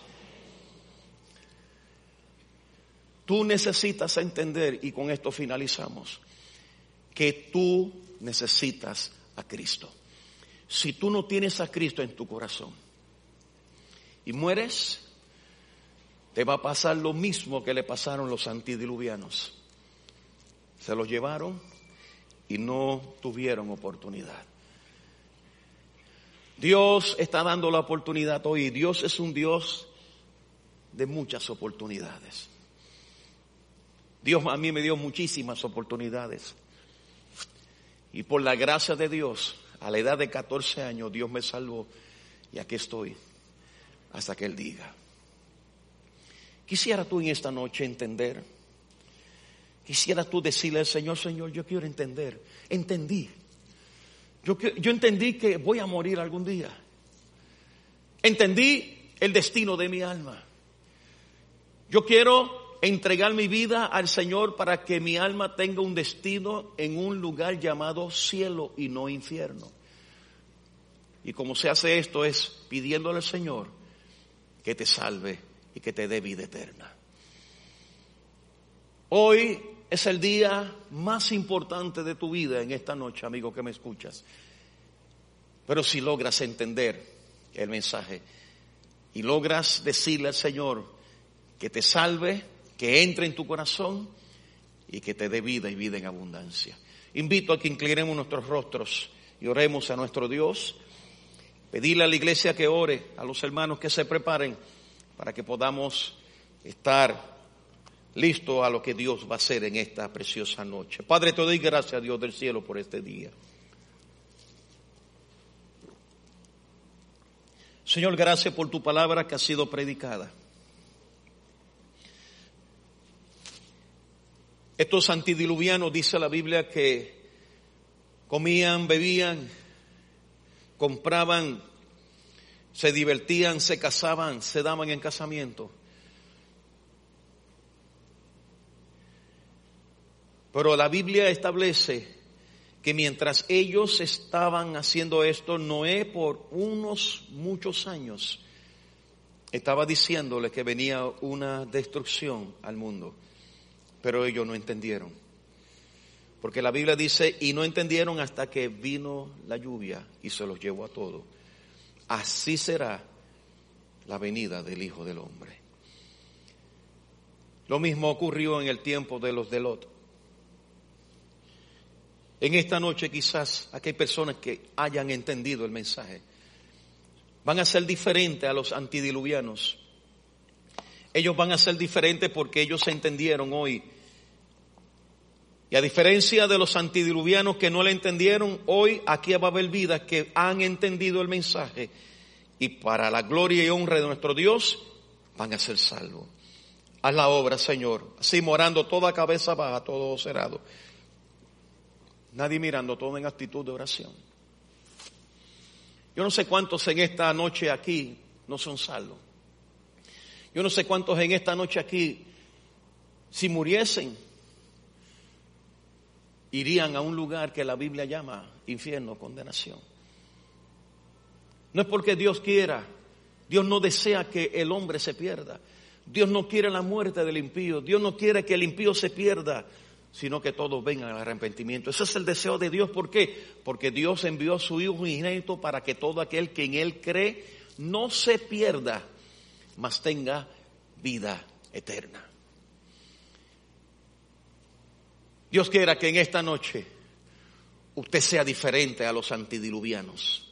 Tú necesitas entender, y con esto finalizamos, que tú necesitas a Cristo. Si tú no tienes a Cristo en tu corazón y mueres, te va a pasar lo mismo que le pasaron los antidiluvianos. Se los llevaron y no tuvieron oportunidad. Dios está dando la oportunidad hoy. Dios es un Dios de muchas oportunidades. Dios a mí me dio muchísimas oportunidades. Y por la gracia de Dios, a la edad de catorce años, Dios me salvó. Y aquí estoy, hasta que Él diga. Quisiera tú en esta noche entender. Quisiera tú decirle al Señor, Señor, yo quiero entender. Entendí. Yo, yo entendí que voy a morir algún día. Entendí el destino de mi alma. Yo quiero entregar mi vida al Señor para que mi alma tenga un destino en un lugar llamado cielo y no infierno. Y como se hace esto es pidiéndole al Señor que te salve y que te dé vida eterna. Hoy es el día más importante de tu vida en esta noche, amigo que me escuchas. Pero si logras entender el mensaje y logras decirle al Señor que te salve, que entre en tu corazón y que te dé vida y vida en abundancia. Invito a que inclinemos nuestros rostros y oremos a nuestro Dios. Pedirle a la iglesia que ore, a los hermanos que se preparen para que podamos estar listos a lo que Dios va a hacer en esta preciosa noche. Padre, te doy gracias, Dios del cielo, por este día. Señor, gracias por tu palabra que ha sido predicada. Estos antidiluvianos, dice la Biblia, que comían, bebían, compraban, se divertían, se casaban, se daban en casamiento. Pero la Biblia establece que mientras ellos estaban haciendo esto, Noé por unos muchos años estaba diciéndole que venía una destrucción al mundo. Pero ellos no entendieron. Porque la Biblia dice, y no entendieron hasta que vino la lluvia y se los llevó a todos. Así será la venida del Hijo del Hombre. Lo mismo ocurrió en el tiempo de los de Lot. En esta noche quizás aquí hay personas que hayan entendido el mensaje. Van a ser diferentes a los antidiluvianos. Ellos van a ser diferentes porque ellos entendieron hoy. Y a diferencia de los antidiluvianos que no le entendieron, hoy aquí va a haber vidas que han entendido el mensaje. Y para la gloria y honra de nuestro Dios, van a ser salvos. Haz la obra, Señor. Así morando toda cabeza baja, todo cerrado. Nadie mirando, todo en actitud de oración. Yo no sé cuántos en esta noche aquí no son salvos. Yo no sé cuántos en esta noche aquí, si muriesen, irían a un lugar que la Biblia llama infierno, condenación. No es porque Dios quiera, Dios no desea que el hombre se pierda. Dios no quiere la muerte del impío, Dios no quiere que el impío se pierda, sino que todos vengan al arrepentimiento. Ese es el deseo de Dios. ¿Por qué? Porque Dios envió a su Hijo unigénito para que todo aquel que en Él cree no se pierda, mas tenga vida eterna. Dios quiera que en esta noche usted sea diferente a los antidiluvianos.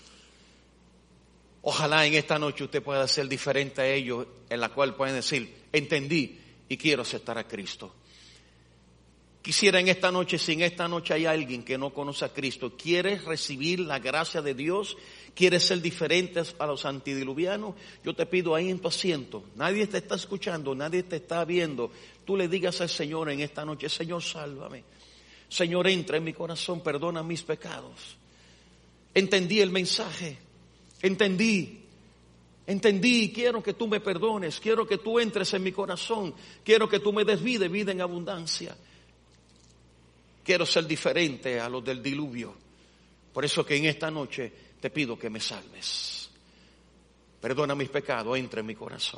Ojalá en esta noche usted pueda ser diferente a ellos, en la cual pueden decir, entendí y quiero aceptar a Cristo. Quisiera en esta noche, si en esta noche hay alguien que no conoce a Cristo, quiere recibir la gracia de Dios, quiere ser diferente a los antidiluvianos, yo te pido ahí en tu asiento, nadie te está escuchando, nadie te está viendo, tú le digas al Señor en esta noche, Señor, sálvame, Señor, entra en mi corazón, perdona mis pecados. Entendí el mensaje, entendí. Entendí, quiero que tú me perdones, quiero que tú entres en mi corazón, quiero que tú me des vida, vida en abundancia. Quiero ser diferente a los del diluvio. Por eso que en esta noche te pido que me salves. Perdona mis pecados, entra en mi corazón.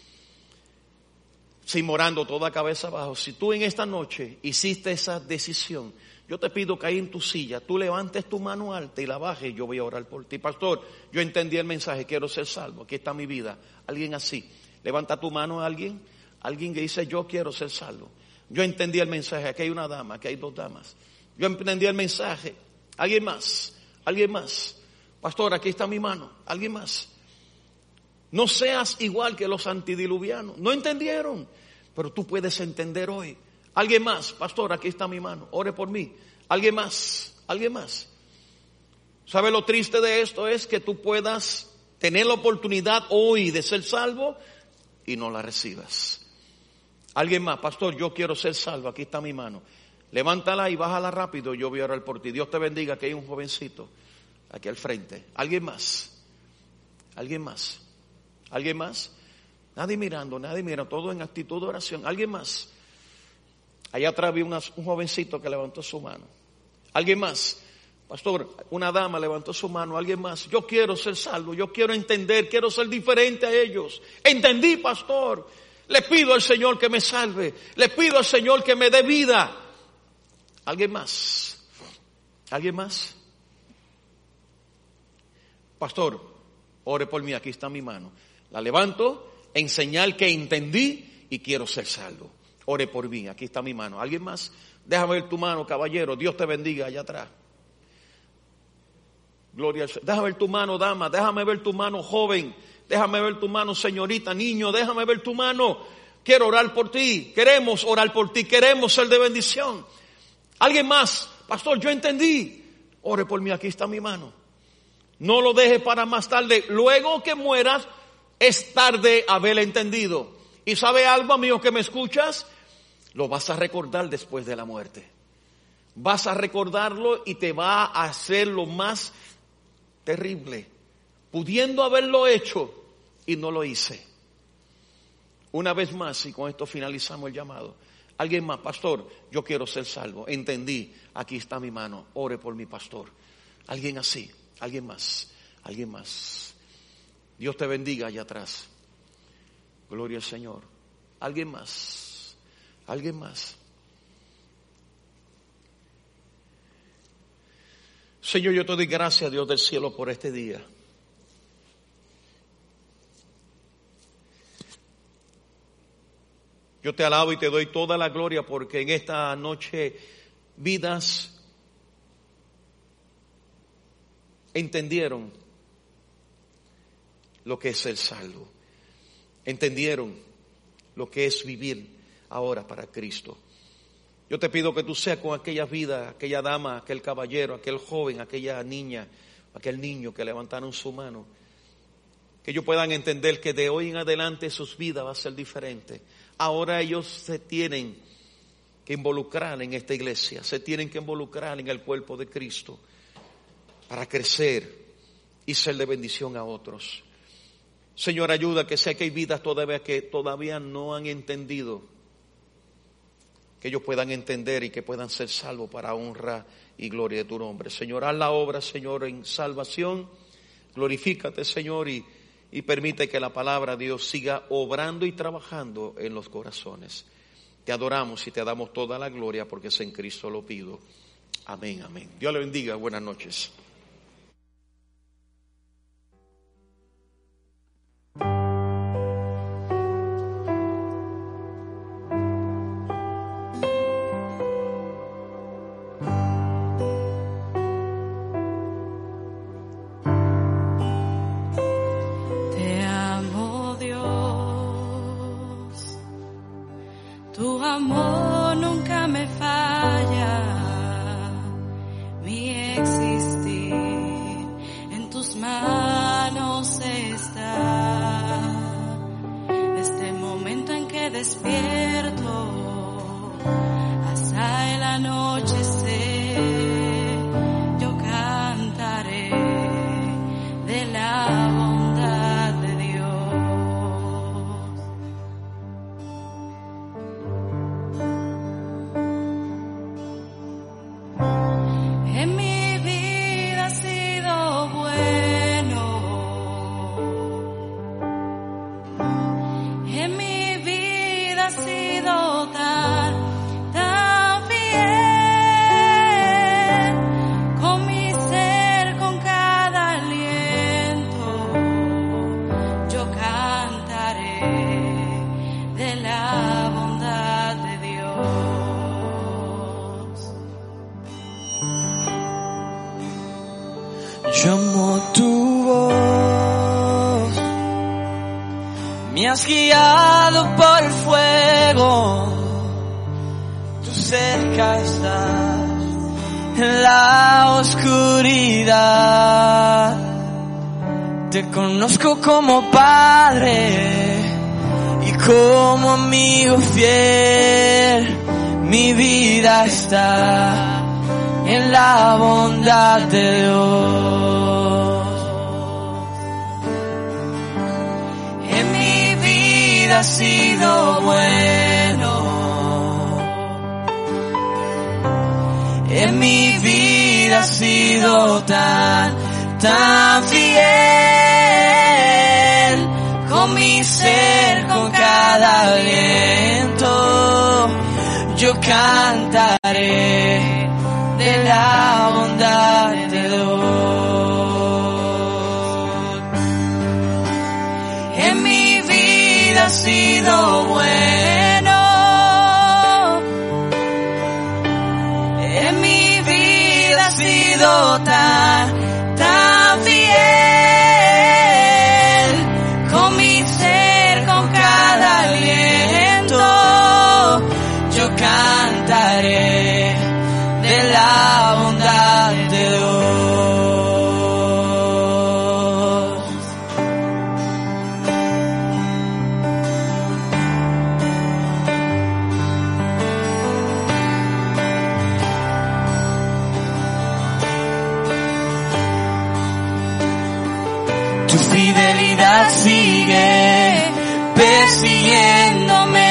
Si morando toda cabeza abajo, si tú en esta noche hiciste esa decisión, yo te pido que ahí en tu silla tú levantes tu mano alta y la bajes y yo voy a orar por ti. Pastor, yo entendí el mensaje, quiero ser salvo, aquí está mi vida. Alguien así, levanta tu mano a alguien, alguien que dice yo quiero ser salvo. Yo entendí el mensaje, aquí hay una dama, aquí hay dos damas. Yo entendí el mensaje. ¿Alguien más? ¿Alguien más? Pastor, aquí está mi mano. ¿Alguien más? No seas igual que los antidiluvianos. No entendieron, pero tú puedes entender hoy. ¿Alguien más? Pastor, aquí está mi mano. Ore por mí. ¿Alguien más? ¿Alguien más? ¿Sabe lo triste de esto? Es que tú puedas tener la oportunidad hoy de ser salvo y no la recibas. Alguien más, pastor, yo quiero ser salvo, aquí está mi mano. Levántala y bájala rápido, yo voy a orar por ti. Dios te bendiga, que hay un jovencito aquí al frente. ¿Alguien más? ¿Alguien más? ¿Alguien más? Nadie mirando, nadie mirando, todo en actitud de oración. ¿Alguien más? Allá atrás vi una, un jovencito que levantó su mano. ¿Alguien más? Pastor, una dama levantó su mano. ¿Alguien más? Yo quiero ser salvo, yo quiero entender, quiero ser diferente a ellos. Entendí, pastor. Le pido al Señor que me salve. Le pido al Señor que me dé vida. ¿Alguien más? ¿Alguien más? Pastor, ore por mí, aquí está mi mano. La levanto en señal que entendí y quiero ser salvo. Ore por mí, aquí está mi mano. ¿Alguien más? Déjame ver tu mano, caballero. Dios te bendiga allá atrás. Gloria al Señor. Déjame ver tu mano, dama. Déjame ver tu mano, joven. Déjame ver tu mano, señorita, niño. Déjame ver tu mano. Quiero orar por ti. Queremos orar por ti. Queremos ser de bendición. ¿Alguien más? Pastor, yo entendí. Ore por mí, aquí está mi mano. No lo dejes para más tarde. Luego que mueras, es tarde haber entendido. ¿Y sabe algo, amigo, que me escuchas? Lo vas a recordar después de la muerte. Vas a recordarlo y te va a hacer lo más terrible, pudiendo haberlo hecho y no lo hice. Una vez más, y con esto finalizamos el llamado. Alguien más, pastor, yo quiero ser salvo. Entendí, aquí está mi mano. Ore por mi pastor. Alguien así, alguien más, alguien más. Dios te bendiga allá atrás. Gloria al Señor. Alguien más, alguien más. Señor, yo te doy gracias, Dios del cielo, por este día. Yo te alabo y te doy toda la gloria porque en esta noche vidas entendieron lo que es ser salvo. Entendieron lo que es vivir ahora para Cristo. Yo te pido que tú seas con aquella vida, aquella dama, aquel caballero, aquel joven, aquella niña, aquel niño que levantaron su mano. Que ellos puedan entender que de hoy en adelante sus vidas va a ser diferente. Ahora ellos se tienen que involucrar en esta iglesia, se tienen que involucrar en el cuerpo de Cristo para crecer y ser de bendición a otros. Señor, ayuda, que sé que hay vidas todavía que todavía no han entendido, que ellos puedan entender y que puedan ser salvos para honra y gloria de tu nombre. Señor, haz la obra, Señor, en salvación. Glorifícate, Señor, y, y permite que la palabra de Dios siga obrando y trabajando en los corazones. Te adoramos y te damos toda la gloria porque es en Cristo lo pido. Amén, amén. Dios le bendiga. Buenas noches. Me has guiado por el fuego, tú cerca estás en la oscuridad. Te conozco como Padre y como amigo fiel. Mi vida está en la bondad de Dios. Ha sido bueno, en mi vida ha sido tan, tan fiel, con mi ser, con cada aliento, yo cantaré de la bondad de Dios. En mi vida ha sido bueno, en mi vida ha sido tan, tan fiel, con mi ser, con cada aliento, yo cantaré de la bondad de Dios. Tu fidelidad sigue persiguiéndome,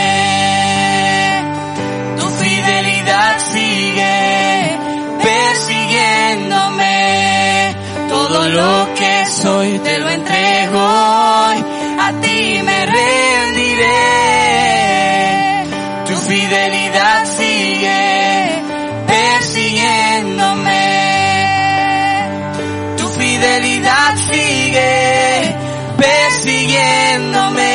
tu fidelidad sigue persiguiéndome, todo lo que soy te lo entrego hoy, a ti me rendiré. Tu fidelidad sigue persiguiéndome, tu fidelidad sigue persiguiéndome,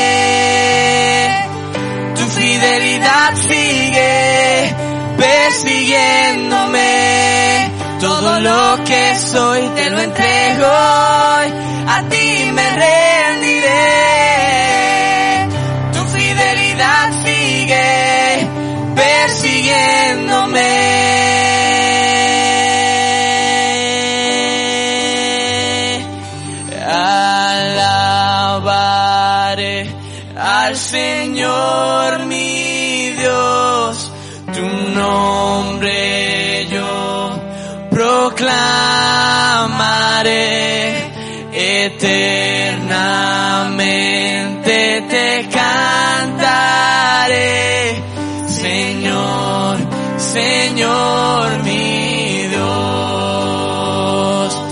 tu fidelidad sigue persiguiéndome, todo lo que soy te lo entrego hoy, a ti me rendiré. Tu fidelidad sigue persiguiéndome. Alabaré al Señor mi Dios, tu nombre yo proclamaré, eternamente te cantaré, Señor, Señor mi Dios.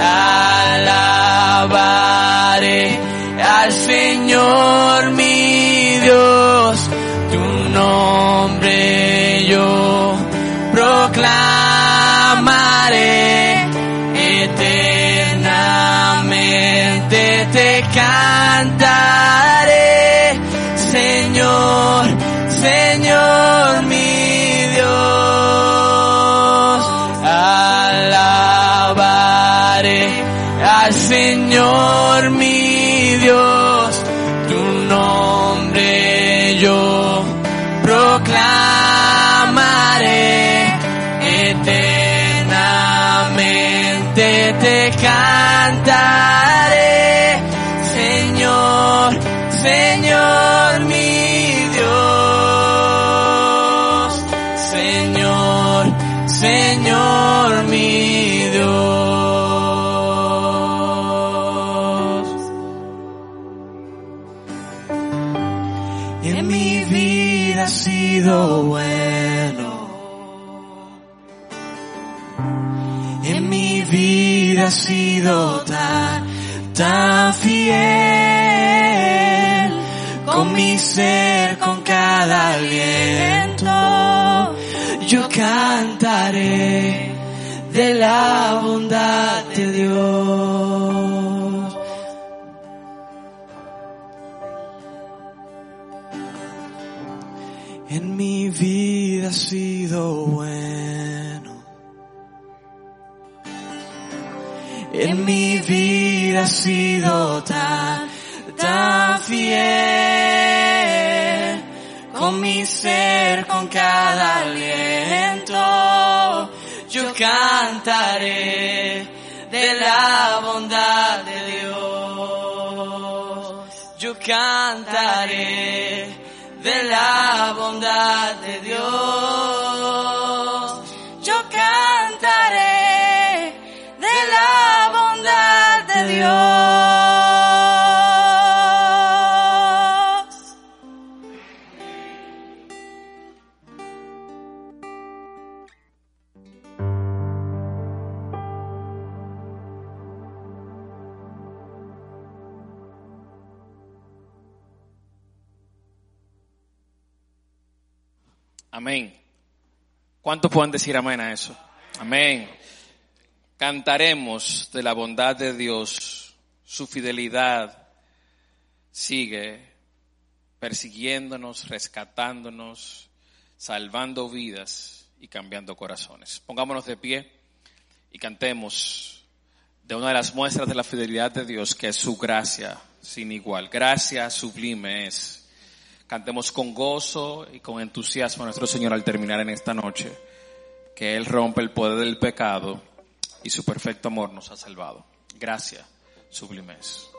Alabaré al Señor mi Dios, tu nombre yo proclamaré, eternamente te cantaré, Señor, Señor mi Dios. Alabaré al Señor mi Dios, tu nombre yo proclamaré, eternamente te cantaré, Señor, Señor mi Dios, Señor, Señor mi Dios. En mi vida ha sido bueno, en mi vida ha sido tan, tan fiel, con mi ser, con cada aliento, yo cantaré de la bondad de Dios. En mi vida ha sido bueno, en mi vida ha sido tan, tan fiel, con mi ser, con cada aliento, yo cantaré de la bondad de Dios, yo cantaré de la bondad de Dios, yo cantaré de la bondad de Dios. Amén. ¿Cuántos pueden decir amén a eso? Amén. Cantaremos de la bondad de Dios. Su fidelidad sigue persiguiéndonos, rescatándonos, salvando vidas y cambiando corazones. Pongámonos de pie y cantemos de una de las muestras de la fidelidad de Dios, que es su gracia sin igual. Gracia sublime es. Cantemos con gozo y con entusiasmo a nuestro Señor al terminar en esta noche, que Él rompe el poder del pecado y su perfecto amor nos ha salvado. Gracia sublime es.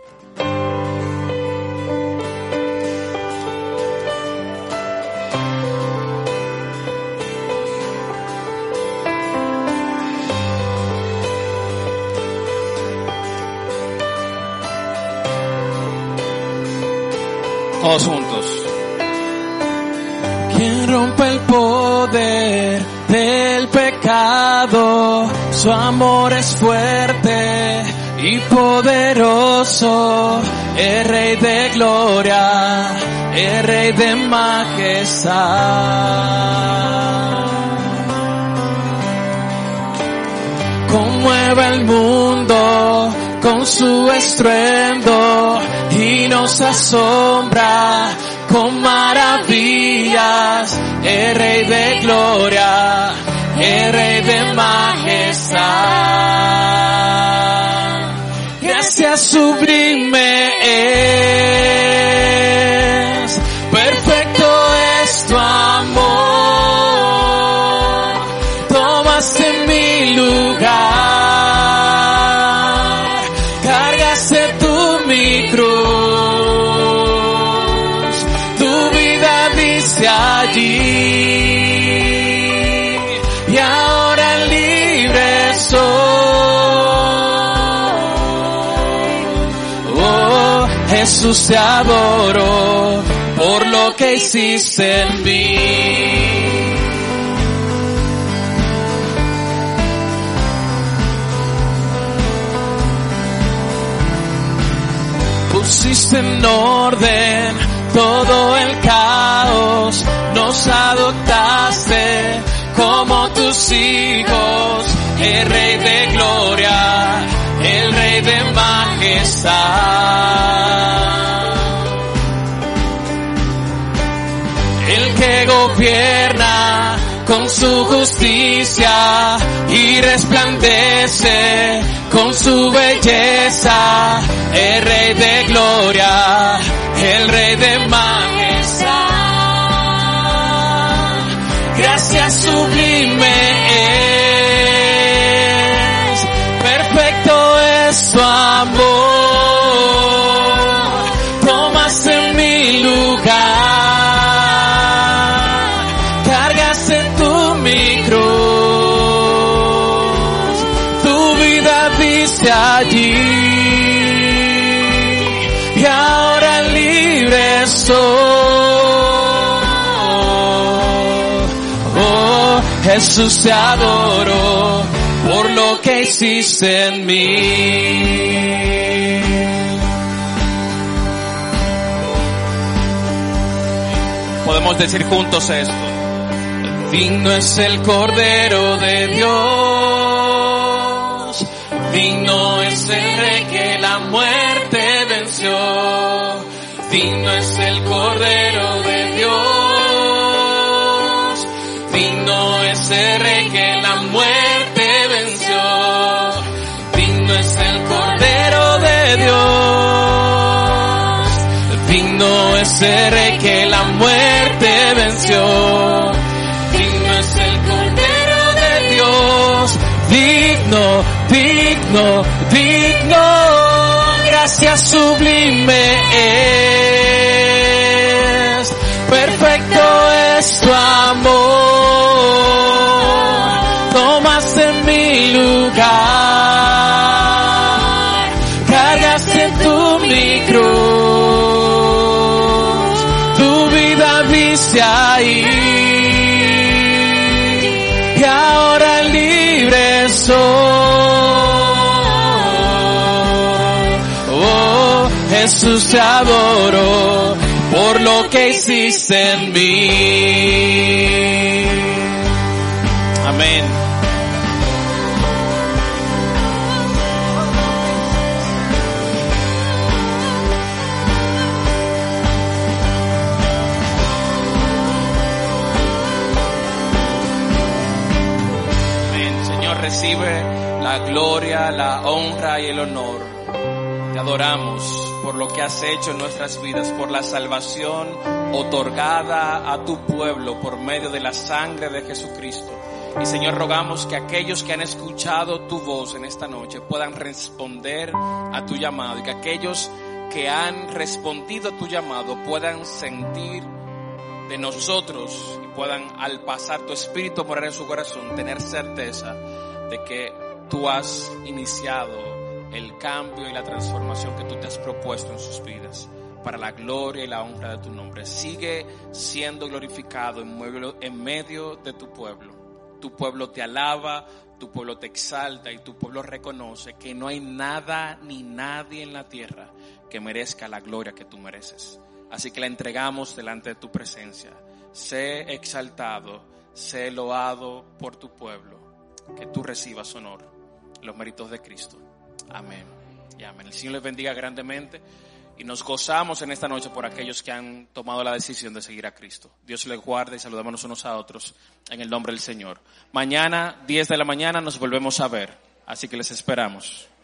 Todos juntos. Quien rompe el poder del pecado, su amor es fuerte y poderoso, el Rey de gloria, el Rey de majestad. Conmueve el mundo con su estruendo y nos asombra con maravillas, el Rey de gloria, el Rey de majestad. Gracia sublime es, perfecto es tu amor, tomaste mi lugar, cargaste tú mi cruz, tu vida diste allí y ahora libre soy. Oh, Jesús, te adoro por lo que hiciste en mí. Pusiste en orden todo el caos, nos adoptaste como tus hijos, el Rey de gloria, el Rey de majestad. El que gobierna con su justicia y resplandece con su belleza, el Rey de gloria, el Rey de majestad. Gracia sublime es, perfecto es tu amor, tomaste mi lugar, cargaste tú mi cruz, tu vida diste allí y ahora libre soy. Oh, Jesús, te adoro por lo que hiciste en mí. Podemos decir juntos esto. Digno es el Cordero de Dios, digno es el Rey que la muerte venció, digno es el Cordero de Dios, digno es el Rey que la muerte venció, digno es el Cordero de Dios, digno es el Rey que la muerte venció. Digno, digno, digno, gracia sublime es, perfecto es tu amor, tomaste mi lugar, cargaste tú mi cruz, tu vida diste ahí y ahora libre soy. Oh, Jesús, te adoro por lo que hiciste en mí. Amén. Amén. Señor, recibe la gloria, la honra y el honor. Te adoramos por lo que has hecho en nuestras vidas, por la salvación otorgada a tu pueblo por medio de la sangre de Jesucristo. Y Señor, rogamos que aquellos que han escuchado tu voz en esta noche puedan responder a tu llamado, y que aquellos que han respondido a tu llamado puedan sentir de nosotros y puedan, al pasar tu espíritu a morar en su corazón, tener certeza de que tú has iniciado el cambio y la transformación que tú te has propuesto en sus vidas, para la gloria y la honra de tu nombre. Sigue siendo glorificado en medio, en medio de tu pueblo. Tu pueblo te alaba, tu pueblo te exalta, y tu pueblo reconoce que no hay nada ni nadie en la tierra que merezca la gloria que tú mereces. Así que la entregamos delante de tu presencia. Sé exaltado, sé loado por tu pueblo, que tú recibas honor, los méritos de Cristo. Amén y amén. El Señor les bendiga grandemente, y nos gozamos en esta noche por aquellos que han tomado la decisión de seguir a Cristo. Dios les guarde, y saludámonos unos a otros en el nombre del Señor. Mañana, diez de la mañana, nos volvemos a ver, así que les esperamos.